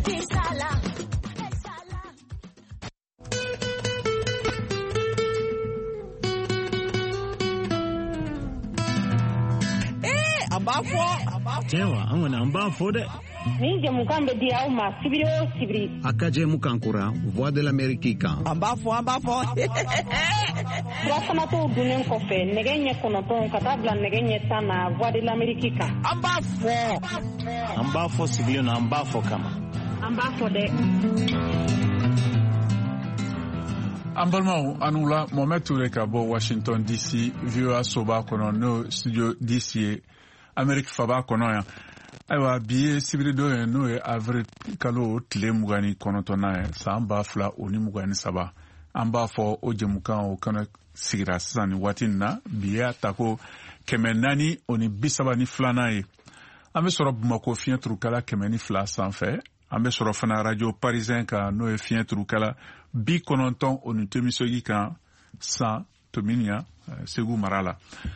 Tewa angwana ambafo de. Ninja mukambe dia uma sibiri. Akaje mukankura Voix de l'Amérique kan. Ambafo. Wasana to dunen kofe negenye konoton katabla negenye sana Voix de l'Amérique kan. Ambafo sibiri na ambafo kama. Ambafo de. Ambalmao anula Mohamed Touré ka bɔ Washington DC VOA soba kono no studio DC Amerique faba kono ya aywa biye sibiri do no e avril kalo tile mugani kono to na san ba fla oni mugani saba amba fo o jemukan o kana sigira san watin na biya tako kemenani oni bisaba ni flana ye ambe soro Bamako fiyen trukala kemeni fla sanfɛ ambe soro fana radio parisien ka no e fiyen trukala bi kononton oni temisogi kan san tominia segu marala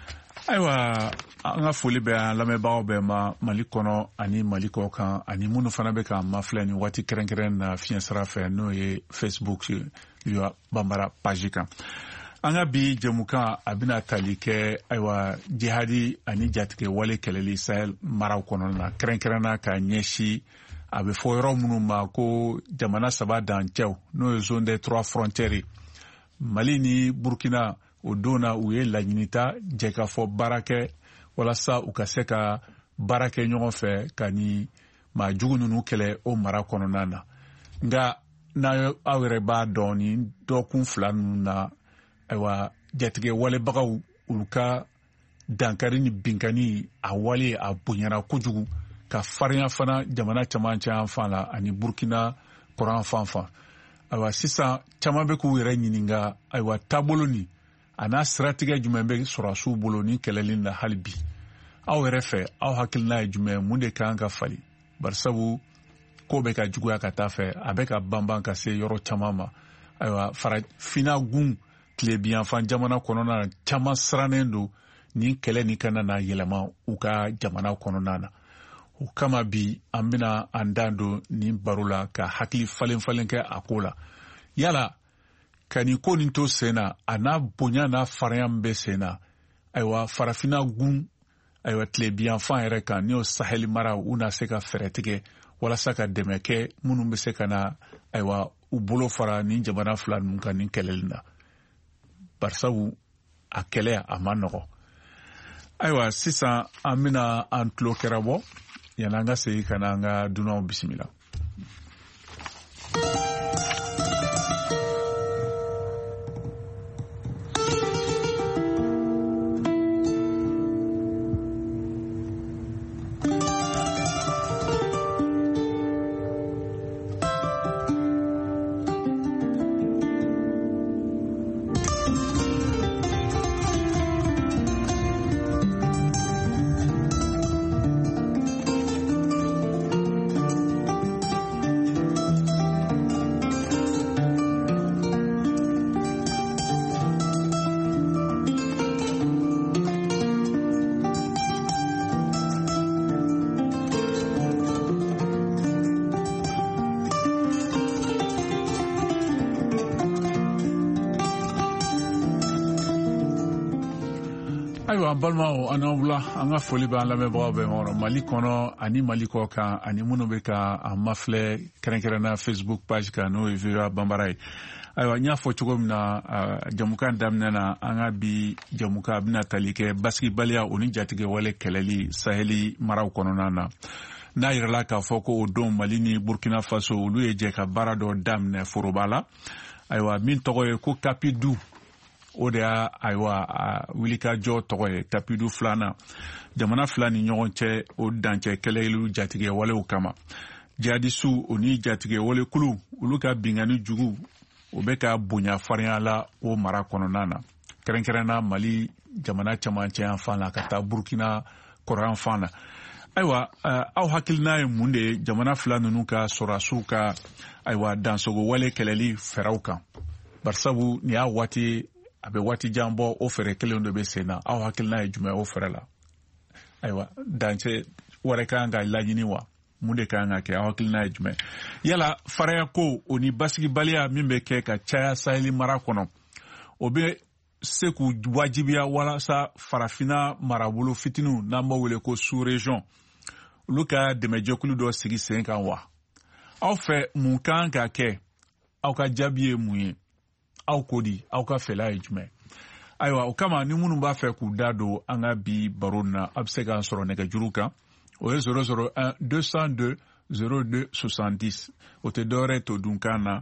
aywa anga foli be lamɛbagaw bɛ ma Mali kɔnɔ ani Mali kɔ kan ani minnu fana bɛ ka mafilɛ ni waati kɛrɛnkɛrɛn na fiɲɛ sira fɛ n'o ye Facebook VOA Bambara page kan an ka bi jɛmukan a bɛna tali kɛ aywa jihadi ani jatigɛ wale kɛlɛli Sahel maraw kɔnɔna na kɛrɛnkɛrɛnna ka ɲɛsi a bɛ fɔ yɔrɔ minnu ma ko jamana saba dancɛw n'o ye zone des trois frontières Mali ni Burkina o don na u ye laɲini ta jɛ ka fɔ baarakɛ walasa u ka se ka baara kɛ ɲɔgɔn fɛ ka ni maa jugu ninnu kɛlɛ o mara kɔnɔna na nka n'aw yɛrɛ b'a dɔn ni dɔgɔkun fila ninnu na ayiwa jatigɛ walebagaw olu ka dankari ni binkani a wale a bonyana kojugu ka farinya fana jamana camancɛ yan fan la ani Burkina kɔrɔn fan ayiwa sisan caman bɛ k'u yɛrɛ ɲininka ayiwa taabolo ni a n'a siratigɛ jumɛn bɛ sɔrɔsiw bolo ni kɛlɛli la hali bi aw yɛrɛ fɛ aw hakilina ye jumɛn mun de kan ka fali barisabu ko bɛ ka juguya ka taa fɛ a bɛ ka banban ka se yɔrɔ caman ma ayiwa farafina gun tilebiyanfan jamana kɔnɔna na caman sirannen don ni kɛlɛ ni kana na yɛlɛma u ka jamana kɔnɔna na o kama bi an bɛna an dan don nin baro la ka hakili falen kɛ a ko la yala ka nin ko nin to sen na a n'a bonya n'a farinya min bɛ sen na ayiwa farafina gun ayiwa tilebiyanfan yɛrɛ kan ni o Sahel mara u na se ka fɛɛrɛ tigɛ walasa ka dɛmɛ kɛ minnu bɛ se ka na ayiwa u bolo fara nin jamana fila ninnu kan nin kɛlɛli na barisabu a kɛlɛ a ma nɔgɔ ayiwa sisan an bɛna an tulo kɛra bɔ yanni an ka segin ka na an ka dunanw bisimila. Ayiwa balimaw an wula an ka foli b'an lamɛnbagaw bɛɛ ma Mali kɔnɔ ani Mali kɔ kan ani minnu bɛ ka an mafilɛ kɛrɛnkɛrɛnna Facebook page kan n'o ye VOA Bambara ye ayiwa n y'a fɔ cogo min na jamukan daminɛ na an ka bi jamukan bɛna tali kɛ basigibaliya o ni jatigɛ wale kɛlɛli Saheli maraw kɔnɔna na n'a yirala k'a fɔ ko o don Mali ni Burkina Faso olu ye jɛ ka baara dɔ daminɛ foroba la ayiwa min tɔgɔ ye ko Kapidu o de y'a ayiwa wulikajɔ tɔgɔ ye Kapidu filanan jamana fila ni ɲɔgɔn cɛ o dancɛ kɛlɛliw jatigɛ walew kama jihadisiw o ni jatigɛ wale kulu olu ka bingani jugu o bɛ ka bonya farinya la o mara kɔnɔna na kɛrɛnkɛrɛnna Mali jamana camancɛ yan fan la ka taa Burkina kɔrɔyan fan na ayiwa aw hakilina ye mun de ye jamana fila ninnu ka sɔrɔsiw ka ayiwa dansogo wale kɛlɛli fɛɛrɛw kan barisabu nin y'a waati a bɛ waati jan bɔ o fɛɛrɛ kelen de bɛ sen na aw hakilina ye jumɛn o fɛɛrɛ la ayiwa dancɛ wɛrɛ kan ka laɲini wa mun de kan ka kɛ aw hakilina ye jumɛn yala faraya ko o ni basigibaliya min bɛ kɛ ka caya Saheli mara kɔnɔ o bɛ se k'u wajibiya walasa farafina marabolo fitiniw n'an b'a wele ko sous-région olu ka dɛmɛjɛkulu dɔ sigi sen kan wa aw fɛ mun kan ka kɛ aw ka jaabi ye mun ye aw ko di aw ka fɛla ye jumɛn ayiwa o kama ni minnu b'a fɛ k'u da don an ka bi baro na a bɛ se k'an sɔrɔ nɛgɛjuru kan o ye 001 202 02 70 o tɛ dɔwɛrɛ to dunkan na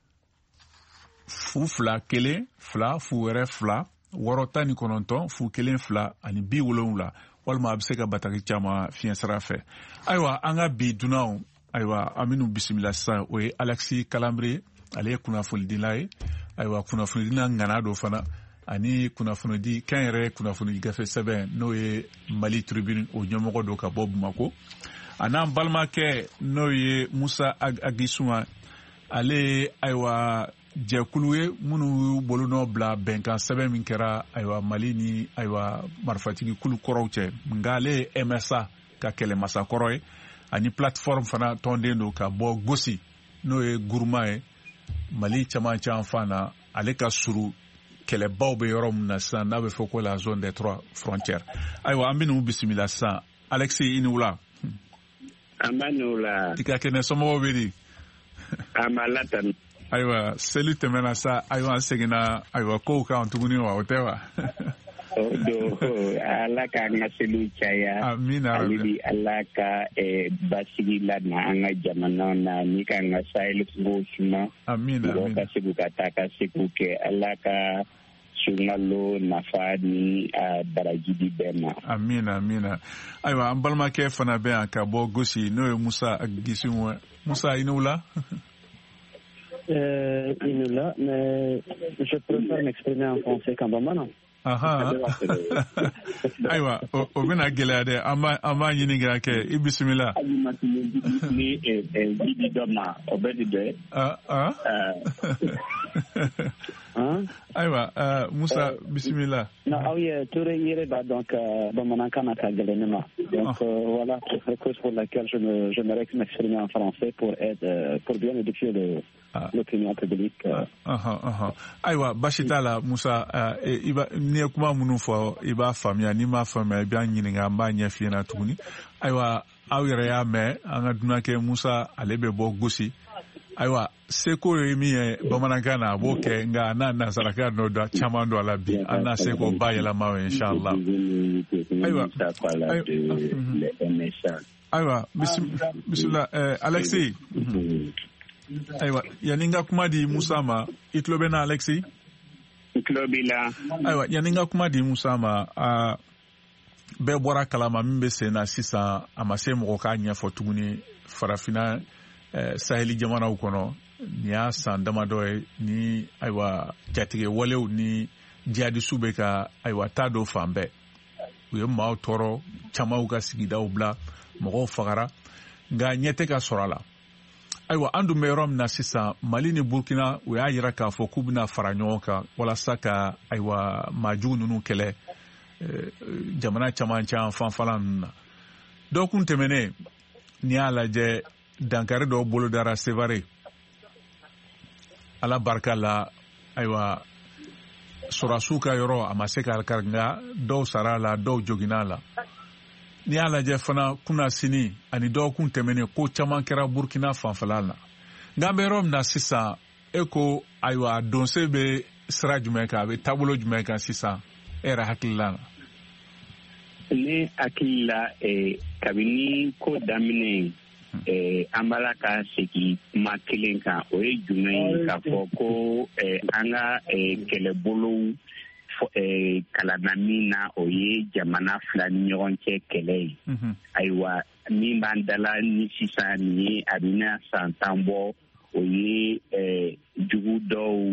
2 2 2 619 2 ani 70 walima a bɛ se ka bataki caman fiɲɛ sira fɛ ayiwa an ka bi dunanw ayiwa an bɛnu bisimila sisan o ye Alexis Kalambre ale ye kunnafonidila ye ayiwa kunnafonidila ŋana dɔ fana ani kunnafonidi kan yɛrɛ kunnafoni gafe sɛbɛn n'o ye Mali Tribune o ɲɛmɔgɔ dɔ ka bɔ Bamako a n'an balimakɛ n'o ye Musa Agisuma ale ayiwa jɛkulu ye minnu bolo nɔ bila bɛnkan sɛbɛn min kɛra ayiwa Mali ni ayiwa marifatigi kulu kɔrɔw cɛ nka ale ye MSA ka kɛlɛmasa kɔrɔ ye ani plateforme fana tɔnden don ka bɔ Gosi n'o ye Guruma ye Mali caman fan na ale ka suru kɛlɛbaw bɛ yɔrɔ min na sisan n'a bɛ fɔ ko la zone des 3 frontières ayiwa an bɛnu bisimila sisan Alexis i ni wula an b'a ni wula i ka kɛnɛ somɔgɔw bɛ di an b'a latanu ayiwa seli tɛmɛna sa ayiwa an seginna ayiwa kow kan tuguni wa o tɛ wa o don ala k'an ka seliw caya amina hali ala ka basigi lana an ka jamanaw na ni k'an ka Sahel kungow suma amina ka se k'u ka taa ka se k'u kɛ ala ka sunkalo nafa ni baraji di bɛɛ ma amina ayiwa an balimakɛ fana bɛ yan ka bɔ Gosi n'o ye Musa Agisuma Musa i ni wula il est là, mais je préfère m'exprimer en français qu'en bambana. Ayiwa o bɛna gɛlɛya dɛ an b'a ɲini ka kɛ i bisimila ni di dɔ ma o bɛ di dɛ ayiwa Musa bisimila non aw ye Touré yɛrɛ b'a dɔn ka bamanankan na ka gɛlɛn ne ma donc voilà c'est la cause pour laquelle je m'aimerais m'exprimer en français pour bien édifier l'opinion publique ayiwa basi t'a la Musa n'i ye kuma minnu fɔ i b'a faamuya n'i m'a faamuya i b'a ɲininka an b'a ɲɛ f'i ɲɛna tuguni ayiwa aw yɛrɛ y'a mɛn an ka dunankɛ Musa ale bɛ bɔ Gosi ayiwa seko ye min ye bamanankan na a b'o kɛ nka n'a nansarakan n'o da caman don a la bi an na se k'o ba yɛlɛma o inshallah ayiwa bisimila Alexis ayiwa yanni n ka kuma di Musa ma i tulo bɛ na Alexis ayiwa yanni n ka kuma di Musa ma bɛɛ bɔra kalama min bɛ sen na sisan a ma se mɔgɔ k'a ɲɛfɔ tuguni farafina Saheli jamanaw kɔnɔ ni y'a san damadɔ ye ni ayiwa jatigɛ walew ni jihadisiw bɛ ka ayiwa taa don fan bɛɛ u ye maaw tɔɔrɔ camanw ka sigidaw bila mɔgɔw fagara nka ɲɛ tɛ ka sɔrɔ a la ayiwa an dun bɛ yɔrɔ min na sisan Mali ni Burkina u y'a yira k'a fɔ k'u bɛna fara ɲɔgɔn kan walasa ka ayiwa maajugu ninnu kɛlɛ jamana caman fanfɛla ninnu na dɔw kun tɛmɛnen n'i y'a lajɛ dankari dɔw bolo dara Sevare ala barika la ayiwa sɔrɔsiw ka yɔrɔ a ma se ka kari nka dɔw sara la dɔw joginna la n'i y'a lajɛ fana kunna sini ani dɔgɔkun tɛmɛnen ko caman kɛra Burkina fanfɛla la nka an bɛ yɔrɔ min na sisan e ko ayiwa donse bɛ sira jumɛn kan a bɛ taabolo jumɛn kan sisan e yɛrɛ hakilila la ne hakili la kabini ko daminɛ an b'a la ka segin kuma kelen kan o ye jumɛn ye k'a fɔ ko an ka kɛlɛbolow kalanna min na o ye jamana fila ni ɲɔgɔn cɛ kɛlɛ ye ayiwa min b'an dala ni sisan ni ye a bɛna san 10 bɔ o ye jugu dɔw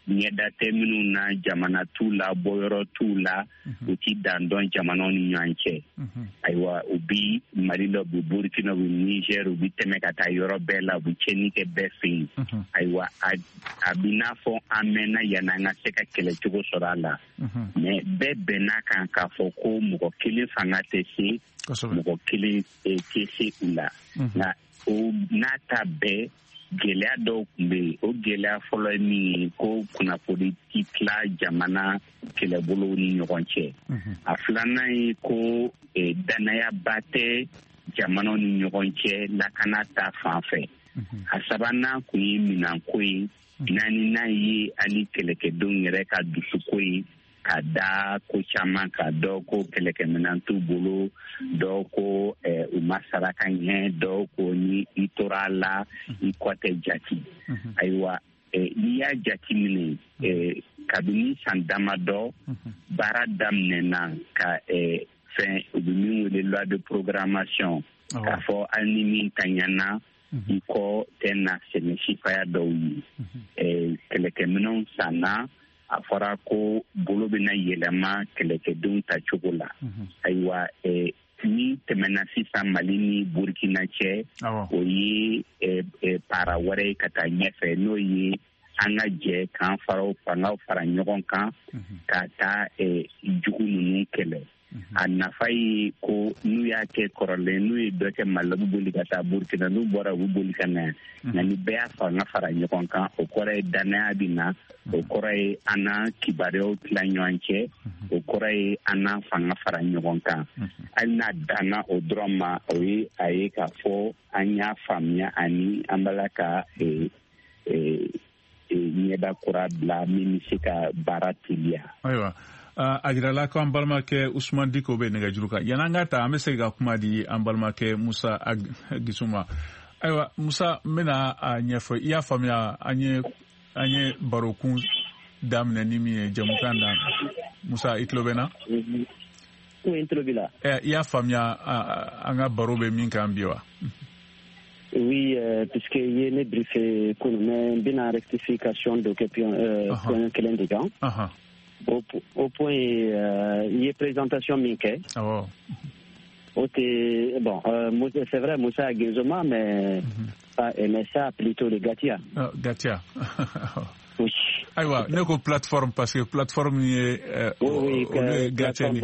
ɲɛda tɛ minnu na jamana t'u la bɔyɔrɔ t'u la u ti dan dɔn jamanaw ni ɲɔgɔn cɛ ayiwa u bi mali la u bi burkina u bi niger u bi tɛmɛ ka taa yɔrɔ bɛɛ la u bi cɛnni kɛ bɛɛ fɛ yen ayiwa a bi n'a fɔ an mɛnna yanni an ka se ka kɛlɛcogo sɔrɔ a la mɛ bɛɛ bɛnna kan k'a fɔ ko mɔgɔ kelen fanga tɛ se mɔgɔ kelen tɛ se u la nka o n'a ta bɛɛ gɛlɛya dɔw tun bɛ yen o gɛlɛya fɔlɔ ye min ye ko kunnafoni ti tila jamana kɛlɛbolow ni ɲɔgɔn cɛ a filanan ye ko dannayaba tɛ jamanaw ni ɲɔgɔn cɛ lakana ta fan fɛ a sabanan kun ye minanko ye naaninan ye hali kɛlɛkɛdenw yɛrɛ ka dusuko ye ka da ko caman ka dɔw ko kɛlɛkɛminɛn t'u bolo dɔw ko u ma saraka ɲɛ dɔw ko ni i tora la i kɔ tɛ jati ayiwa n'i y'a jati minɛ kabini san damadɔ baara daminɛna ka fɛn u bɛ min wele loi de programmation k'a fɔ hali ni min taɲana i kɔ tɛ na sɛnɛ sifaya dɔw ye kɛlɛkɛminɛnw sanna a fɔra ko bolo bɛna yɛlɛma kɛlɛkɛdenw ta cogo la ayiwa ni tɛmɛna sisan mali ni burkina cɛ o ye para wɛrɛ ye ka taa ɲɛfɛ n'o ye an ka jɛ k'an fangaw fara ɲɔgɔn kan ka taa jugu ninnu kɛlɛ a nafa ye ko n'u y'a kɛ kɔrɔlen n'u ye dɔ kɛ mali la u bɛ boli ka taa burkina n'u bɔra u bɛ boli ka na nka ni bɛɛ y'a fanga fara ɲɔgɔn kan o kɔrɔ ye dannaya bɛ na o kɔrɔ ye an na kibaruyaw tila ɲɔgɔn cɛ o kɔrɔ ye an na fanga fara ɲɔgɔn kan hali n'a danna o dɔrɔn ma o ye a ye k'a fɔ an y'a faamuya ani an bala ka ɲɛda kura bila min bɛ se ka baara teliya. Ayiwa. A jirala ko an balimakɛ Usman Diko bɛ nɛgɛjuru kan yanni an ka ta an bɛ se ka kuma di an balimakɛ Musa Gisuma ayiwa Musa n bɛna a ɲɛfɔ i y'a faamuya an ye barokun daminɛ ni min ye jamukan da Musa i tulo bɛ na n tulo b'i la i y'a faamuya an ka baro bɛ min kan bi wa Oui, puisque il y a une briefée qu'on a une rectification de point kelen de kan au point il y a présentation minke c'est vrai Moussa Guézoma mais ça plutôt le Gatia oui aywa ne ko plateforme parce que plateforme ye Gatia ni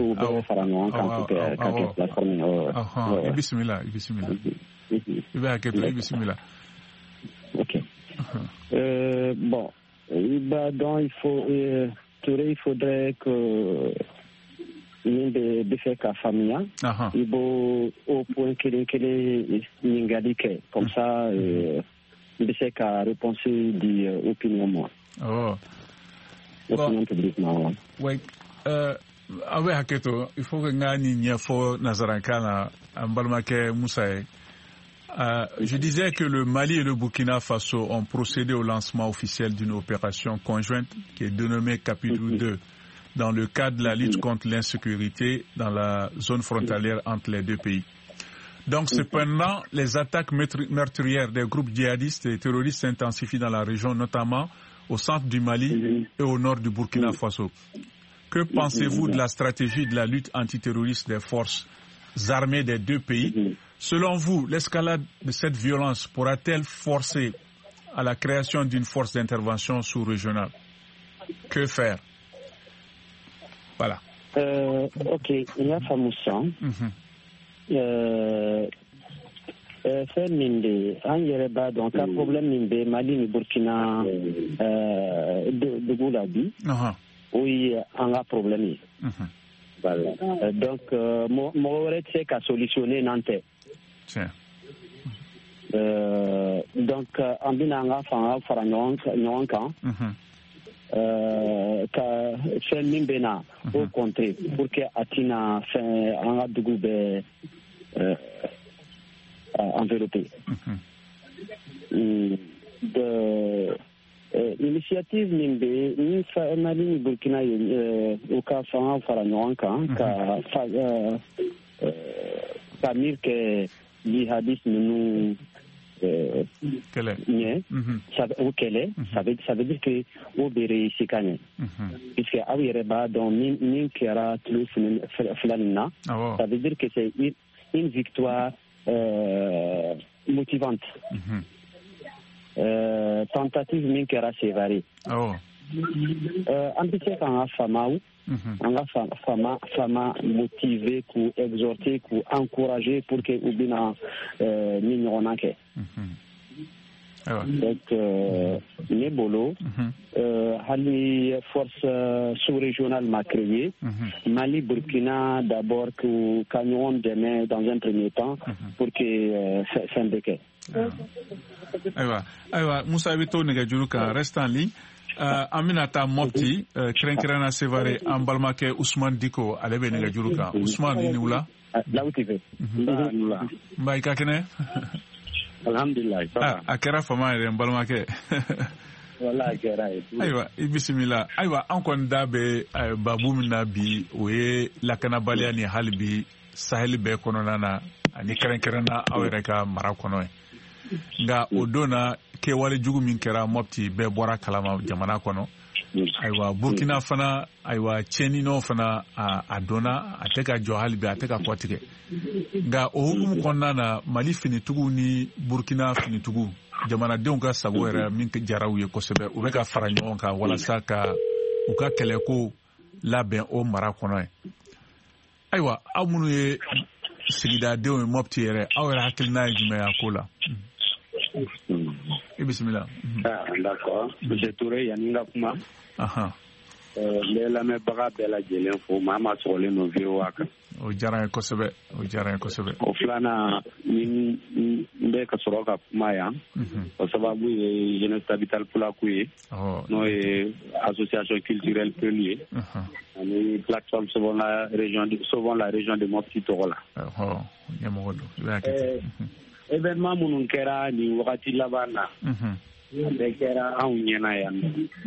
bismillah il va accueillir bismillah ok bon donc il faudrait que de faire qu'à famille il faut au point qu'il n'ingadike comme ça de faire qu'à réponse di opinion moi opinion publiquement oui awe haketo il faut que ngani nyafo nazarankana ambalmake Moussa je disais que le Mali et le Burkina Faso ont procédé au lancement officiel d'une opération conjointe qui est dénommée Capitule 2 dans le cadre de la lutte contre l'insécurité dans la zone frontalière entre les deux pays. Donc cependant, les attaques meurtrières des groupes djihadistes et terroristes s'intensifient dans la région, notamment au centre du Mali et au nord du Burkina Faso. Que pensez-vous de la stratégie de la lutte antiterroriste des forces armées des deux pays? Selon vous, l'escalade de cette violence pourra-t-elle forcer à la création d'une force d'intervention sous-régionale? Que faire? Voilà. Ok, il y a Famoussa. Fait Minde, en Yereba, donc un problème Minde, Mali, ni Burkina, de Goulabi. Oui, on a problème. Voilà. Donc, moi, c'est qu'à solutionner Nantes. Donc, en binanga fara ɲɔgɔn kan ka fɛn min bɛ na o contre pour que a tina fɛn an ka dugu bɛ enveloppé. Initiative min bɛ ni Mali ni Burkina o ka fanga fara ɲɔgɔn kan ka mir kɛ jihadiste ninnu au kele ça veut dire que au bere sikane puisque awireba dans min kera plus flanna ça veut dire que c'est une victoire motivante tentative min kera sévarée ambition kan afamau anga fama motiver pour exhorter pour encourager pour que ubina mignonake donc Nebolo hali force sous-régionale m'a créé Mali Burkina d'abord que Canyon demain dans un premier temps pour que Sembeke aywa Moussa Bito Negajuruka reste en ligne Aminata Mopti Krenkrana Sevare en balmake Ousmane Diko alebe Negajuruka Ousmane ni wula là où tu veux mbay kakene alhamdulillah a kɛra fama yɛrɛ n balimakɛ wala kɛra ayiwa i bisimila ayiwa an kɔni da bɛ babu min na bi o ye lakanabaliya ni hali bi saheli bɛɛ kɔnɔna na ani kɛrɛnkɛrɛnna aw yɛrɛ ka mara kɔnɔ ye nka o don na kɛwale jugu min kɛra Mopti bɛɛ bɔra kalama jamana kɔnɔ ayiwa Burkina fana ayiwa tiɲɛninɔ fana a donna a tɛ ka jɔ hali bi a tɛ ka kɔ tigɛ nka o hukumu kɔnɔna na Mali finitigiw ni Burkina finitigiw jamanadenw ka sago yɛrɛ min jara u ye kosɛbɛ u bɛ ka fara ɲɔgɔn kan walasa ka u ka kɛlɛko labɛn o mara kɔnɔ ye ayiwa aw minnu ye sigidadenw ye Mopti yɛrɛ aw yɛrɛ hakilina ye jumɛn a ko la i bisimila d'accord monsieur Touré yaninga kuma le lamɛnbaga bɛɛ lajɛlen fo maa ma sɔgɔlen no VOA kan o diyara n ye kosɛbɛ o filanan ni n bɛ ka sɔrɔ ka kuma yan o sababu ye jeunesse habitale polaku ye n'o ye association culturelle Peul ye ani plateforme sauvons la région de Mopti tɔgɔ la ɲɛmɔgɔ don i b'a kɛ événement minnu kɛra nin wagati laban na a bɛɛ kɛra anw ɲɛna yan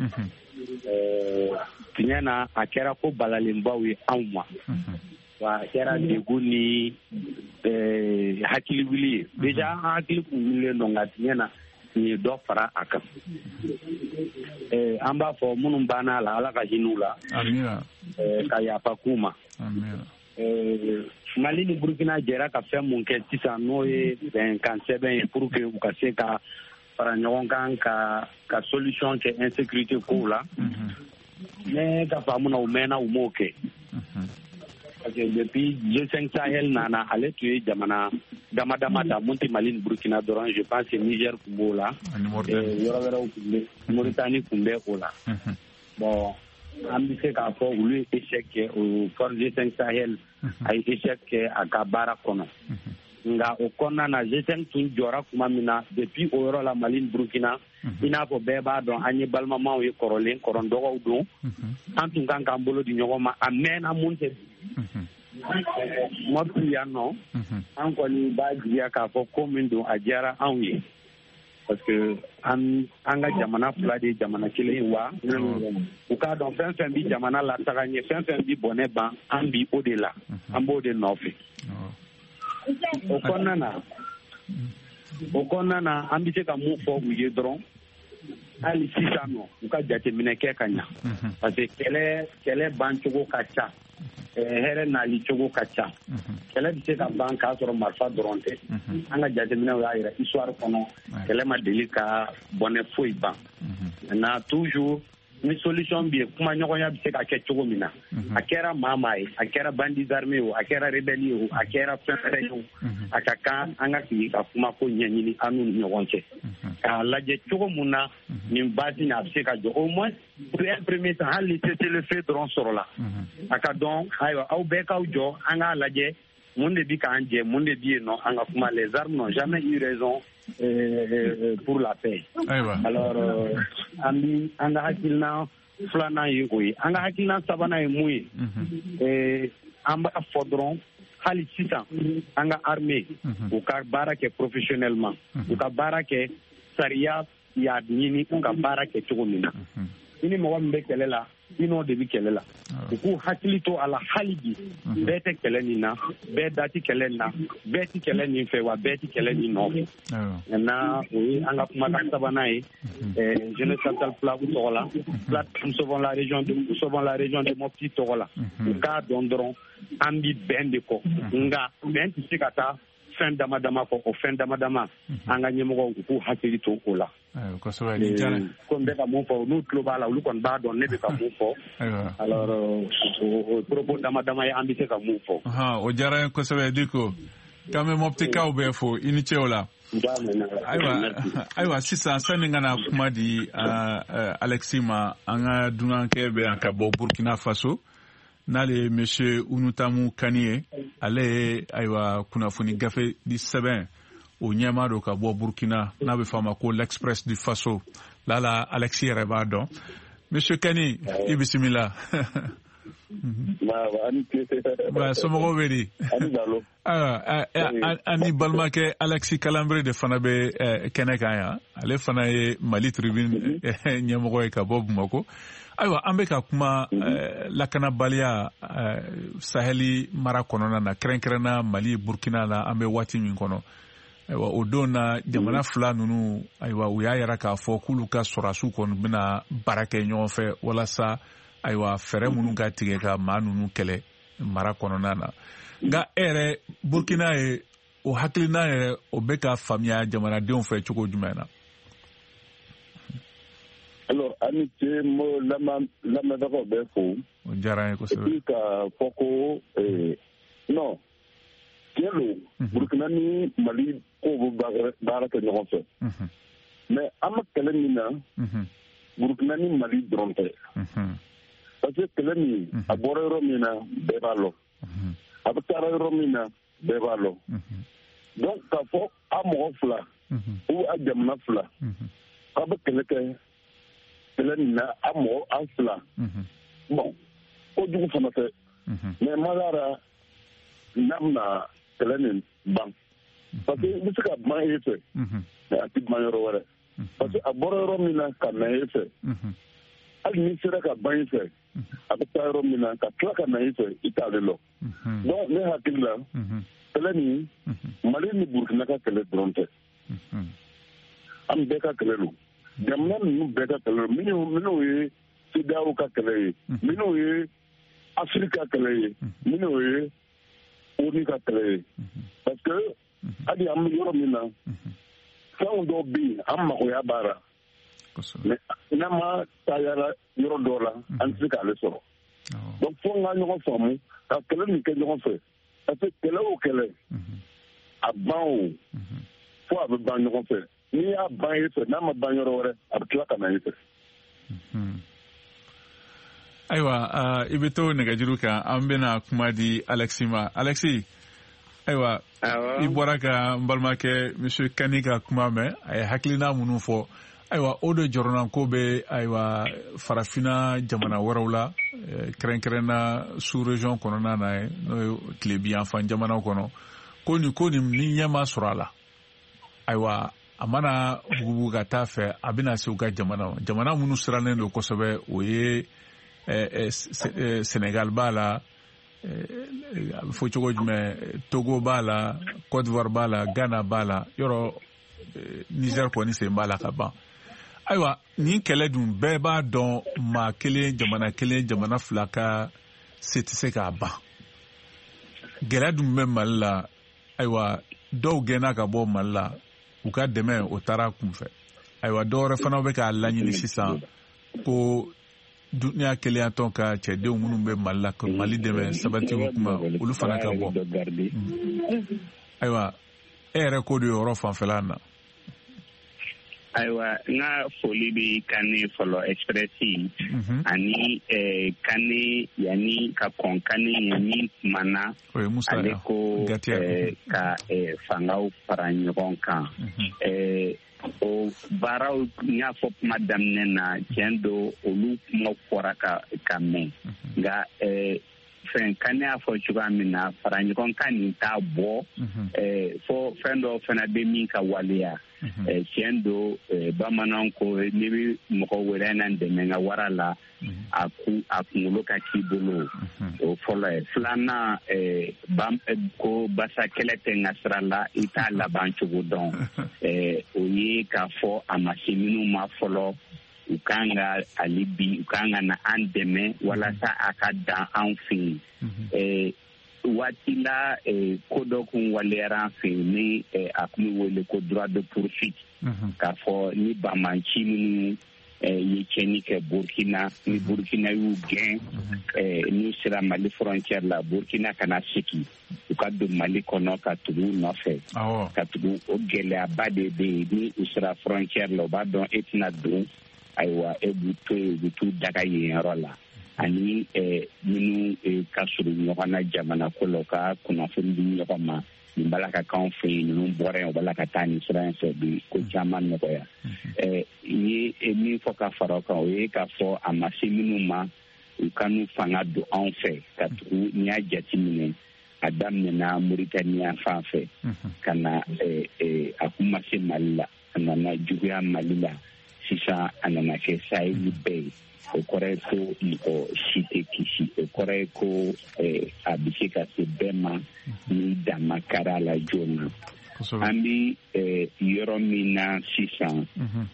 tiɲɛ na a kɛra ko balalenbaw ye anw ma wa a kɛra degun ni hakili wuli ye déjà an hakili kun wulilen don nka tiɲɛ na nin ye dɔ fara a kan an b'a fɔ minnu banna la Ala ka hin'u la ka yafa k'u ma Mali ni Burkina jɛra ka fɛn mun kɛ sisan n'o ye bɛnkan sɛbɛn ye pour que u ka se ka fara ɲɔgɔn kan ka solution kɛ insécurité kow la ne ka faamu na u mɛnna u m'o kɛ parce que depuis G5 Sahel nana ale tun ye jamana dama dama ta mun tɛ Mali ni Burkina dɔrɔn je pense que Niger tun b'o la yɔrɔ wɛrɛw tun bɛ Mauritanie tun bɛ o la bon an bɛ se k'a fɔ olu ye échec kɛ o force G5 Sahel a ye échec kɛ a ka baara kɔnɔ nka o kɔnɔna na G5 tun jɔra tuma min na depuis o yɔrɔ la Mali ni Burkina i n'a fɔ bɛɛ b'a dɔn an ye balimamaw ye kɔrɔlen kɔrɔndɔgɔw don an tun kan k'an bolo di ɲɔgɔn ma a mɛnna mun tɛ Mopti yan nɔ an kɔni b'a jigiya k'a fɔ ko min don a diyara anw ye parce que an ka jamana fila de jamana kelen ye wa u k'a dɔn fɛn fɛn bi jamana la taga ɲɛ fɛn fɛn bi bɔnɛ ban an bi o de la an b'o de nɔfɛ o kɔnɔna na an bɛ se ka mun fɔ u ye dɔrɔn hali sisan nɔ u ka jateminɛ kɛ ka ɲa parce que kɛlɛ bancogo ka ca hɛrɛ nali cogo ka ca kɛlɛ bɛ se ka ban k'a sɔrɔ marifa dɔrɔn tɛ an ka jateminɛw y'a jira histoire kɔnɔ kɛlɛ ma deli ka bɔnɛ foyi ban na toujours ni solution bɛ yen kuma ɲɔgɔnya bɛ se ka kɛ cogo min na a kɛra maa ye a kɛra bandits armés o a kɛra rebelle ye o a kɛra fɛn wɛrɛ ye o a ka kan an ka sigi ka kuma ko ɲɛɲini an n'u ɲɔgɔn cɛ k'a lajɛ cogo min na nin base nin a bɛ se ka jɔ au moins pour un premier temps hali ni cessez-le-feu dɔrɔn sɔrɔla a ka dɔn ayiwa aw bɛɛ k'aw jɔ an k'a lajɛ mun de bi k'an jɛ mun de bi yen nɔ an ka kuma les armes n'ont jamais eu raison pour la paix alors an ka hakilina filanan ye o ye an ka hakilina sabanan ye mun ye an b'a fɔ dɔrɔn hali sisan an ka armée u ka baara kɛ professionnellement u ka baara kɛ sariya y'a ɲini u ka baara kɛ cogo min na i ni mɔgɔ min bɛ kɛlɛ la i n'o de bɛ kɛlɛ la u k'u hakili to a la hali bi bɛɛ tɛ kɛlɛ nin na bɛɛ da tɛ kɛlɛ nin na bɛɛ tɛ kɛlɛ nin fɛ wa bɛɛ tɛ kɛlɛ nin nɔfɛ maintenant o ye an ka kumakan sabanan ye jeunesse capitale flagu tɔgɔ la plateforme sauvons la région de Mopti tɔgɔ la u k'a dɔn dɔrɔn an bi bɛn de kɔ nka bɛn tɛ se ka taa fɛn dama dama kɔ o fɛn dama dama an ka ɲɛmɔgɔw u k'u hakili to o la kosɛbɛ ni diyara ko n bɛ ka mun fɔ n'u tulo b'a la olu kɔni b'a dɔn ne bɛ ka mun fɔ alors o propos dama dama ye an bɛ se ka mun fɔ o diyara n ye kosɛbɛ Diko k'an bɛ Moptikaw bɛɛ fo i ni ce o la ayiwa sisan sani n ka na kuma di Alexis ma an ka dunankɛ bɛ yan ka bɔ Burkina Faso n'ale ye monsieur Unutamu Kani ye ale ye ayiwa kunnafoni gafe di sɛbɛn o ɲɛmaa do ka bɔ Burkina n'a bɛ f'a ma ko l'Express du Faso lala Alexis yɛrɛ b'a dɔn monsieur Kani i bisimila somɔgɔw bɛ di ani balimakɛ Alexis Kalanbire de fana bɛ kɛnɛ kan yan ale fana ye Mali Tribune ɲɛmɔgɔ ye ka bɔ Bamako ayiwa an bɛ ka kuma lakanabaliya Saheli mara kɔnɔna na kɛrɛnkɛrɛnna Mali Burkina la an bɛ waati min kɔnɔ ayiwa o don na jamana fila ninnu ayiwa u y'a yɛrɛ k'a fɔ k'olu ka sɔrɔdasiw kɔni bɛna baara kɛ ɲɔgɔn fɛ walasa ayiwa fɛɛrɛ minnu ka tigɛ ka maa ninnu kɛlɛ mara kɔnɔna na nka e yɛrɛ Burkina ye o hakilina yɛrɛ o bɛ ka faamuya jamanadenw fɛ cogo jumɛn na. Alors, ani ce mo lamɛnbagaw bɛ fo. O diyara n ye kosɛbɛ. Et puis ka fɔ ko non tiɲɛ don Burkina ni Mali ko bɛ baara kɛ ɲɔgɔn fɛ. Mais an ma kɛlɛ min na Burkina ni Mali dɔrɔn tɛ. Parce que kɛlɛ min a bɔra yɔrɔ min na bɛɛ b'a lɔ. A bɛ taara yɔrɔ min na bɛɛ b'a lɔ. Donc k'a fɔ a mɔgɔ fila ou a jamana fila a bɛ kɛlɛ kɛ kɛlɛ nin na a mɔgɔ an fila bon o jugu fana tɛ mais Magara n'a bɛna kɛlɛ nin ban parce que i bɛ se ka ban e fɛ mais a tɛ ban yɔrɔ wɛrɛ parce que a bɔra yɔrɔ min na ka na e fɛ hali n'i sera ka ban e fɛ a bɛ taa yɔrɔ min na ka tila ka na e fɛ i t'ale lɔ donc ne hakili la kɛlɛ nin Mali ni Burkina ka kɛlɛ dɔrɔn tɛ an bɛɛ ka kɛlɛ don jamana ninnu bɛɛ ka kɛlɛ minnu ye CEDEAO ka kɛlɛ ye minnu ye Afrique ka kɛlɛ ye minnu ye ONU ka kɛlɛ ye parce que hali an bɛ yɔrɔ min na fɛnw dɔw bɛ yen an magoya b'a la mais n'a ma taayara yɔrɔ dɔw la an tɛ se k'ale sɔrɔ donc fo n ka ɲɔgɔn faamu ka kɛlɛ nin kɛ ɲɔgɔn fɛ parce que kɛlɛ o kɛlɛ a ban o fo a bɛ ban ɲɔgɔn fɛ. N'i y'a ban e fɛ n'a ma ban yɔrɔ wɛrɛ a bɛ tila ka na e fɛ. Ayiwa i bɛ to nɛgɛjuru kan an bɛna kuma di Alexis ma Alexis ayiwa i bɔra ka n balimakɛ monsieur Kani ka kuma mɛn a ye hakilina minnu fɔ ayiwa o de jɔrɔna ko bɛ ayiwa farafinna jamana wɛrɛw la kɛrɛnkɛrɛnna sous région kɔnɔna na ye n'o ye tilebiyanfan jamanaw kɔnɔ ko nin ni ɲɛ ma sɔrɔ a la ayiwa a mana bugubugu ka taa fɛ a bɛna se u ka jamana minnu sirannen don kosɛbɛ o ye Senegal b'a la a bɛ fɔ cogo jumɛn Togo b'a la Côte d'Ivoire b'a la Ghana b'a la yɔrɔ Niger kɔni sen b'a la ka ban ayiwa nin kɛlɛ dun bɛɛ b'a dɔn maa kelen jamana fila ka se tɛ se k'a ban gɛlɛya dun bɛ Mali la ayiwa dɔw gɛnna ka bɔ Mali la u ka dɛmɛ o taara kunfɛ ayiwa dɔw wɛrɛ fana bɛ k'a laɲini sisan ko duniya keleyatɔ ka cɛdenw minnu bɛ Mali la ka Mali dɛmɛ sabati o kuma olu fana ka bɔ ayiwa e yɛrɛ ko de yɔrɔ fanfɛla na. Ayiwa n ka foli bɛ Kani fɔlɔ Express ani Kani yanni ka kɔn Kani yanni kumana ale ko ka fangaw fara ɲɔgɔn kan o baaraw n y'a fɔ kuma daminɛ na tiɲɛ don olu kuma fɔra ka mɛn nka fɛn kan y'a fɔ cogoya min na fara ɲɔgɔn kan nin t'a bɔ fo fɛn dɔ fana bɛ min ka waleya tiɲɛ don bamananw ko n'i bɛ mɔgɔ wɛrɛ na dɛmɛ ka wara la a kunkolo ka k'i bolo o fɔlɔ ye filanan ko basa kɛlɛ tɛ n ka sira la i t'a laban cogo dɔn o ye k'a fɔ a ma se minnu ma fɔlɔ u kan ka ali bi u kan ka na an dɛmɛ walasa a ka dan an fɛ yen waati la ko dɔ kun waleyara an fɛ yen ni a kun bɛ wele ko droit de poursuite k'a fɔ ni banmanci minnu ye tiɲɛni kɛ Burkina ni Burkina y'u gɛn n'u sera Mali frontière la Burkina kana segin u ka don Mali kɔnɔ ka tugu u nɔfɛ ka tugu o gɛlɛyaba de bɛ yen ni u sera frontière la u b'a dɔn e tɛna don ayiwa e b'u to yen u bɛ t'u daga yen yɔrɔ la ani minnu ka surun ɲɔgɔn na jamana ko la u ka kunnafoni di ɲɔgɔn ma nin bala ka kan fɛ yen ninnu bɔra yen u bala ka taa nin sira in fɛ bi ko caman nɔgɔya ye min fɔ ka fara o kan o ye k'a fɔ a ma se minnu ma u ka n'u fanga don anw fɛ ka tugu n'i y'a jateminɛ a daminɛna Mauritania fan fɛ ka na a kun ma se Mali la a nana juguya Mali la sisan a nana kɛ Sahel bɛɛ ye o kɔrɔ ye ko mɔgɔ si tɛ kisi o kɔrɔ ye ko a bɛ se ka se bɛɛ ma ni dama kara la joona an bɛ yɔrɔ min na sisan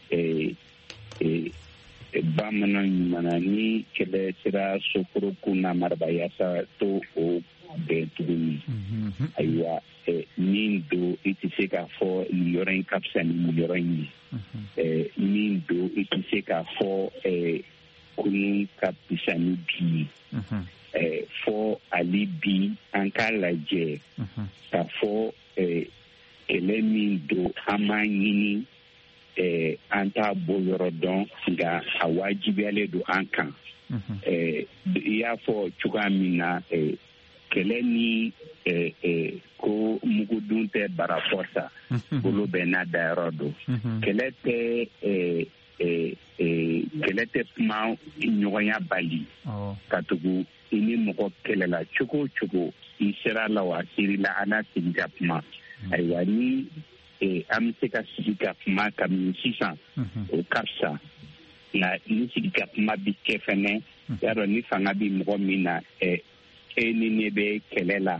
bamanan ɲuman ni kɛlɛ sera Sokoroko n'a Marabaya to o bɛn tuguni ayiwa min don i tɛ se k'a fɔ nin yɔrɔ in ka fisa ni yɔrɔ in ye min don i tɛ se k'a fɔ kunun ka fisa ni bi fɔ ali bi an k'a lajɛ k'a fɔ kɛlɛ min don an b'a ɲini an t'a bɔ yɔrɔ dɔn nka a wajibiyalen don an kan i y'a fɔ cogoya min na kɛlɛ ni ko mugudun tɛ bara fɔsa bolo bɛ n'a dayɔrɔ don kɛlɛ tɛ kuma ɲɔgɔnya bali ka tugu i ni mɔgɔ kɛlɛla cogo o cogo i sera la wa siri la an n'a sigi ka kuma ayiwa ni an bɛ se ka sigi ka kuma kabini sisan o ka fisa nka ni sigi ka kuma bi kɛ fɛnɛ y'a dɔn ni fanga bi mɔgɔ min na e ni ne bɛ kɛlɛ la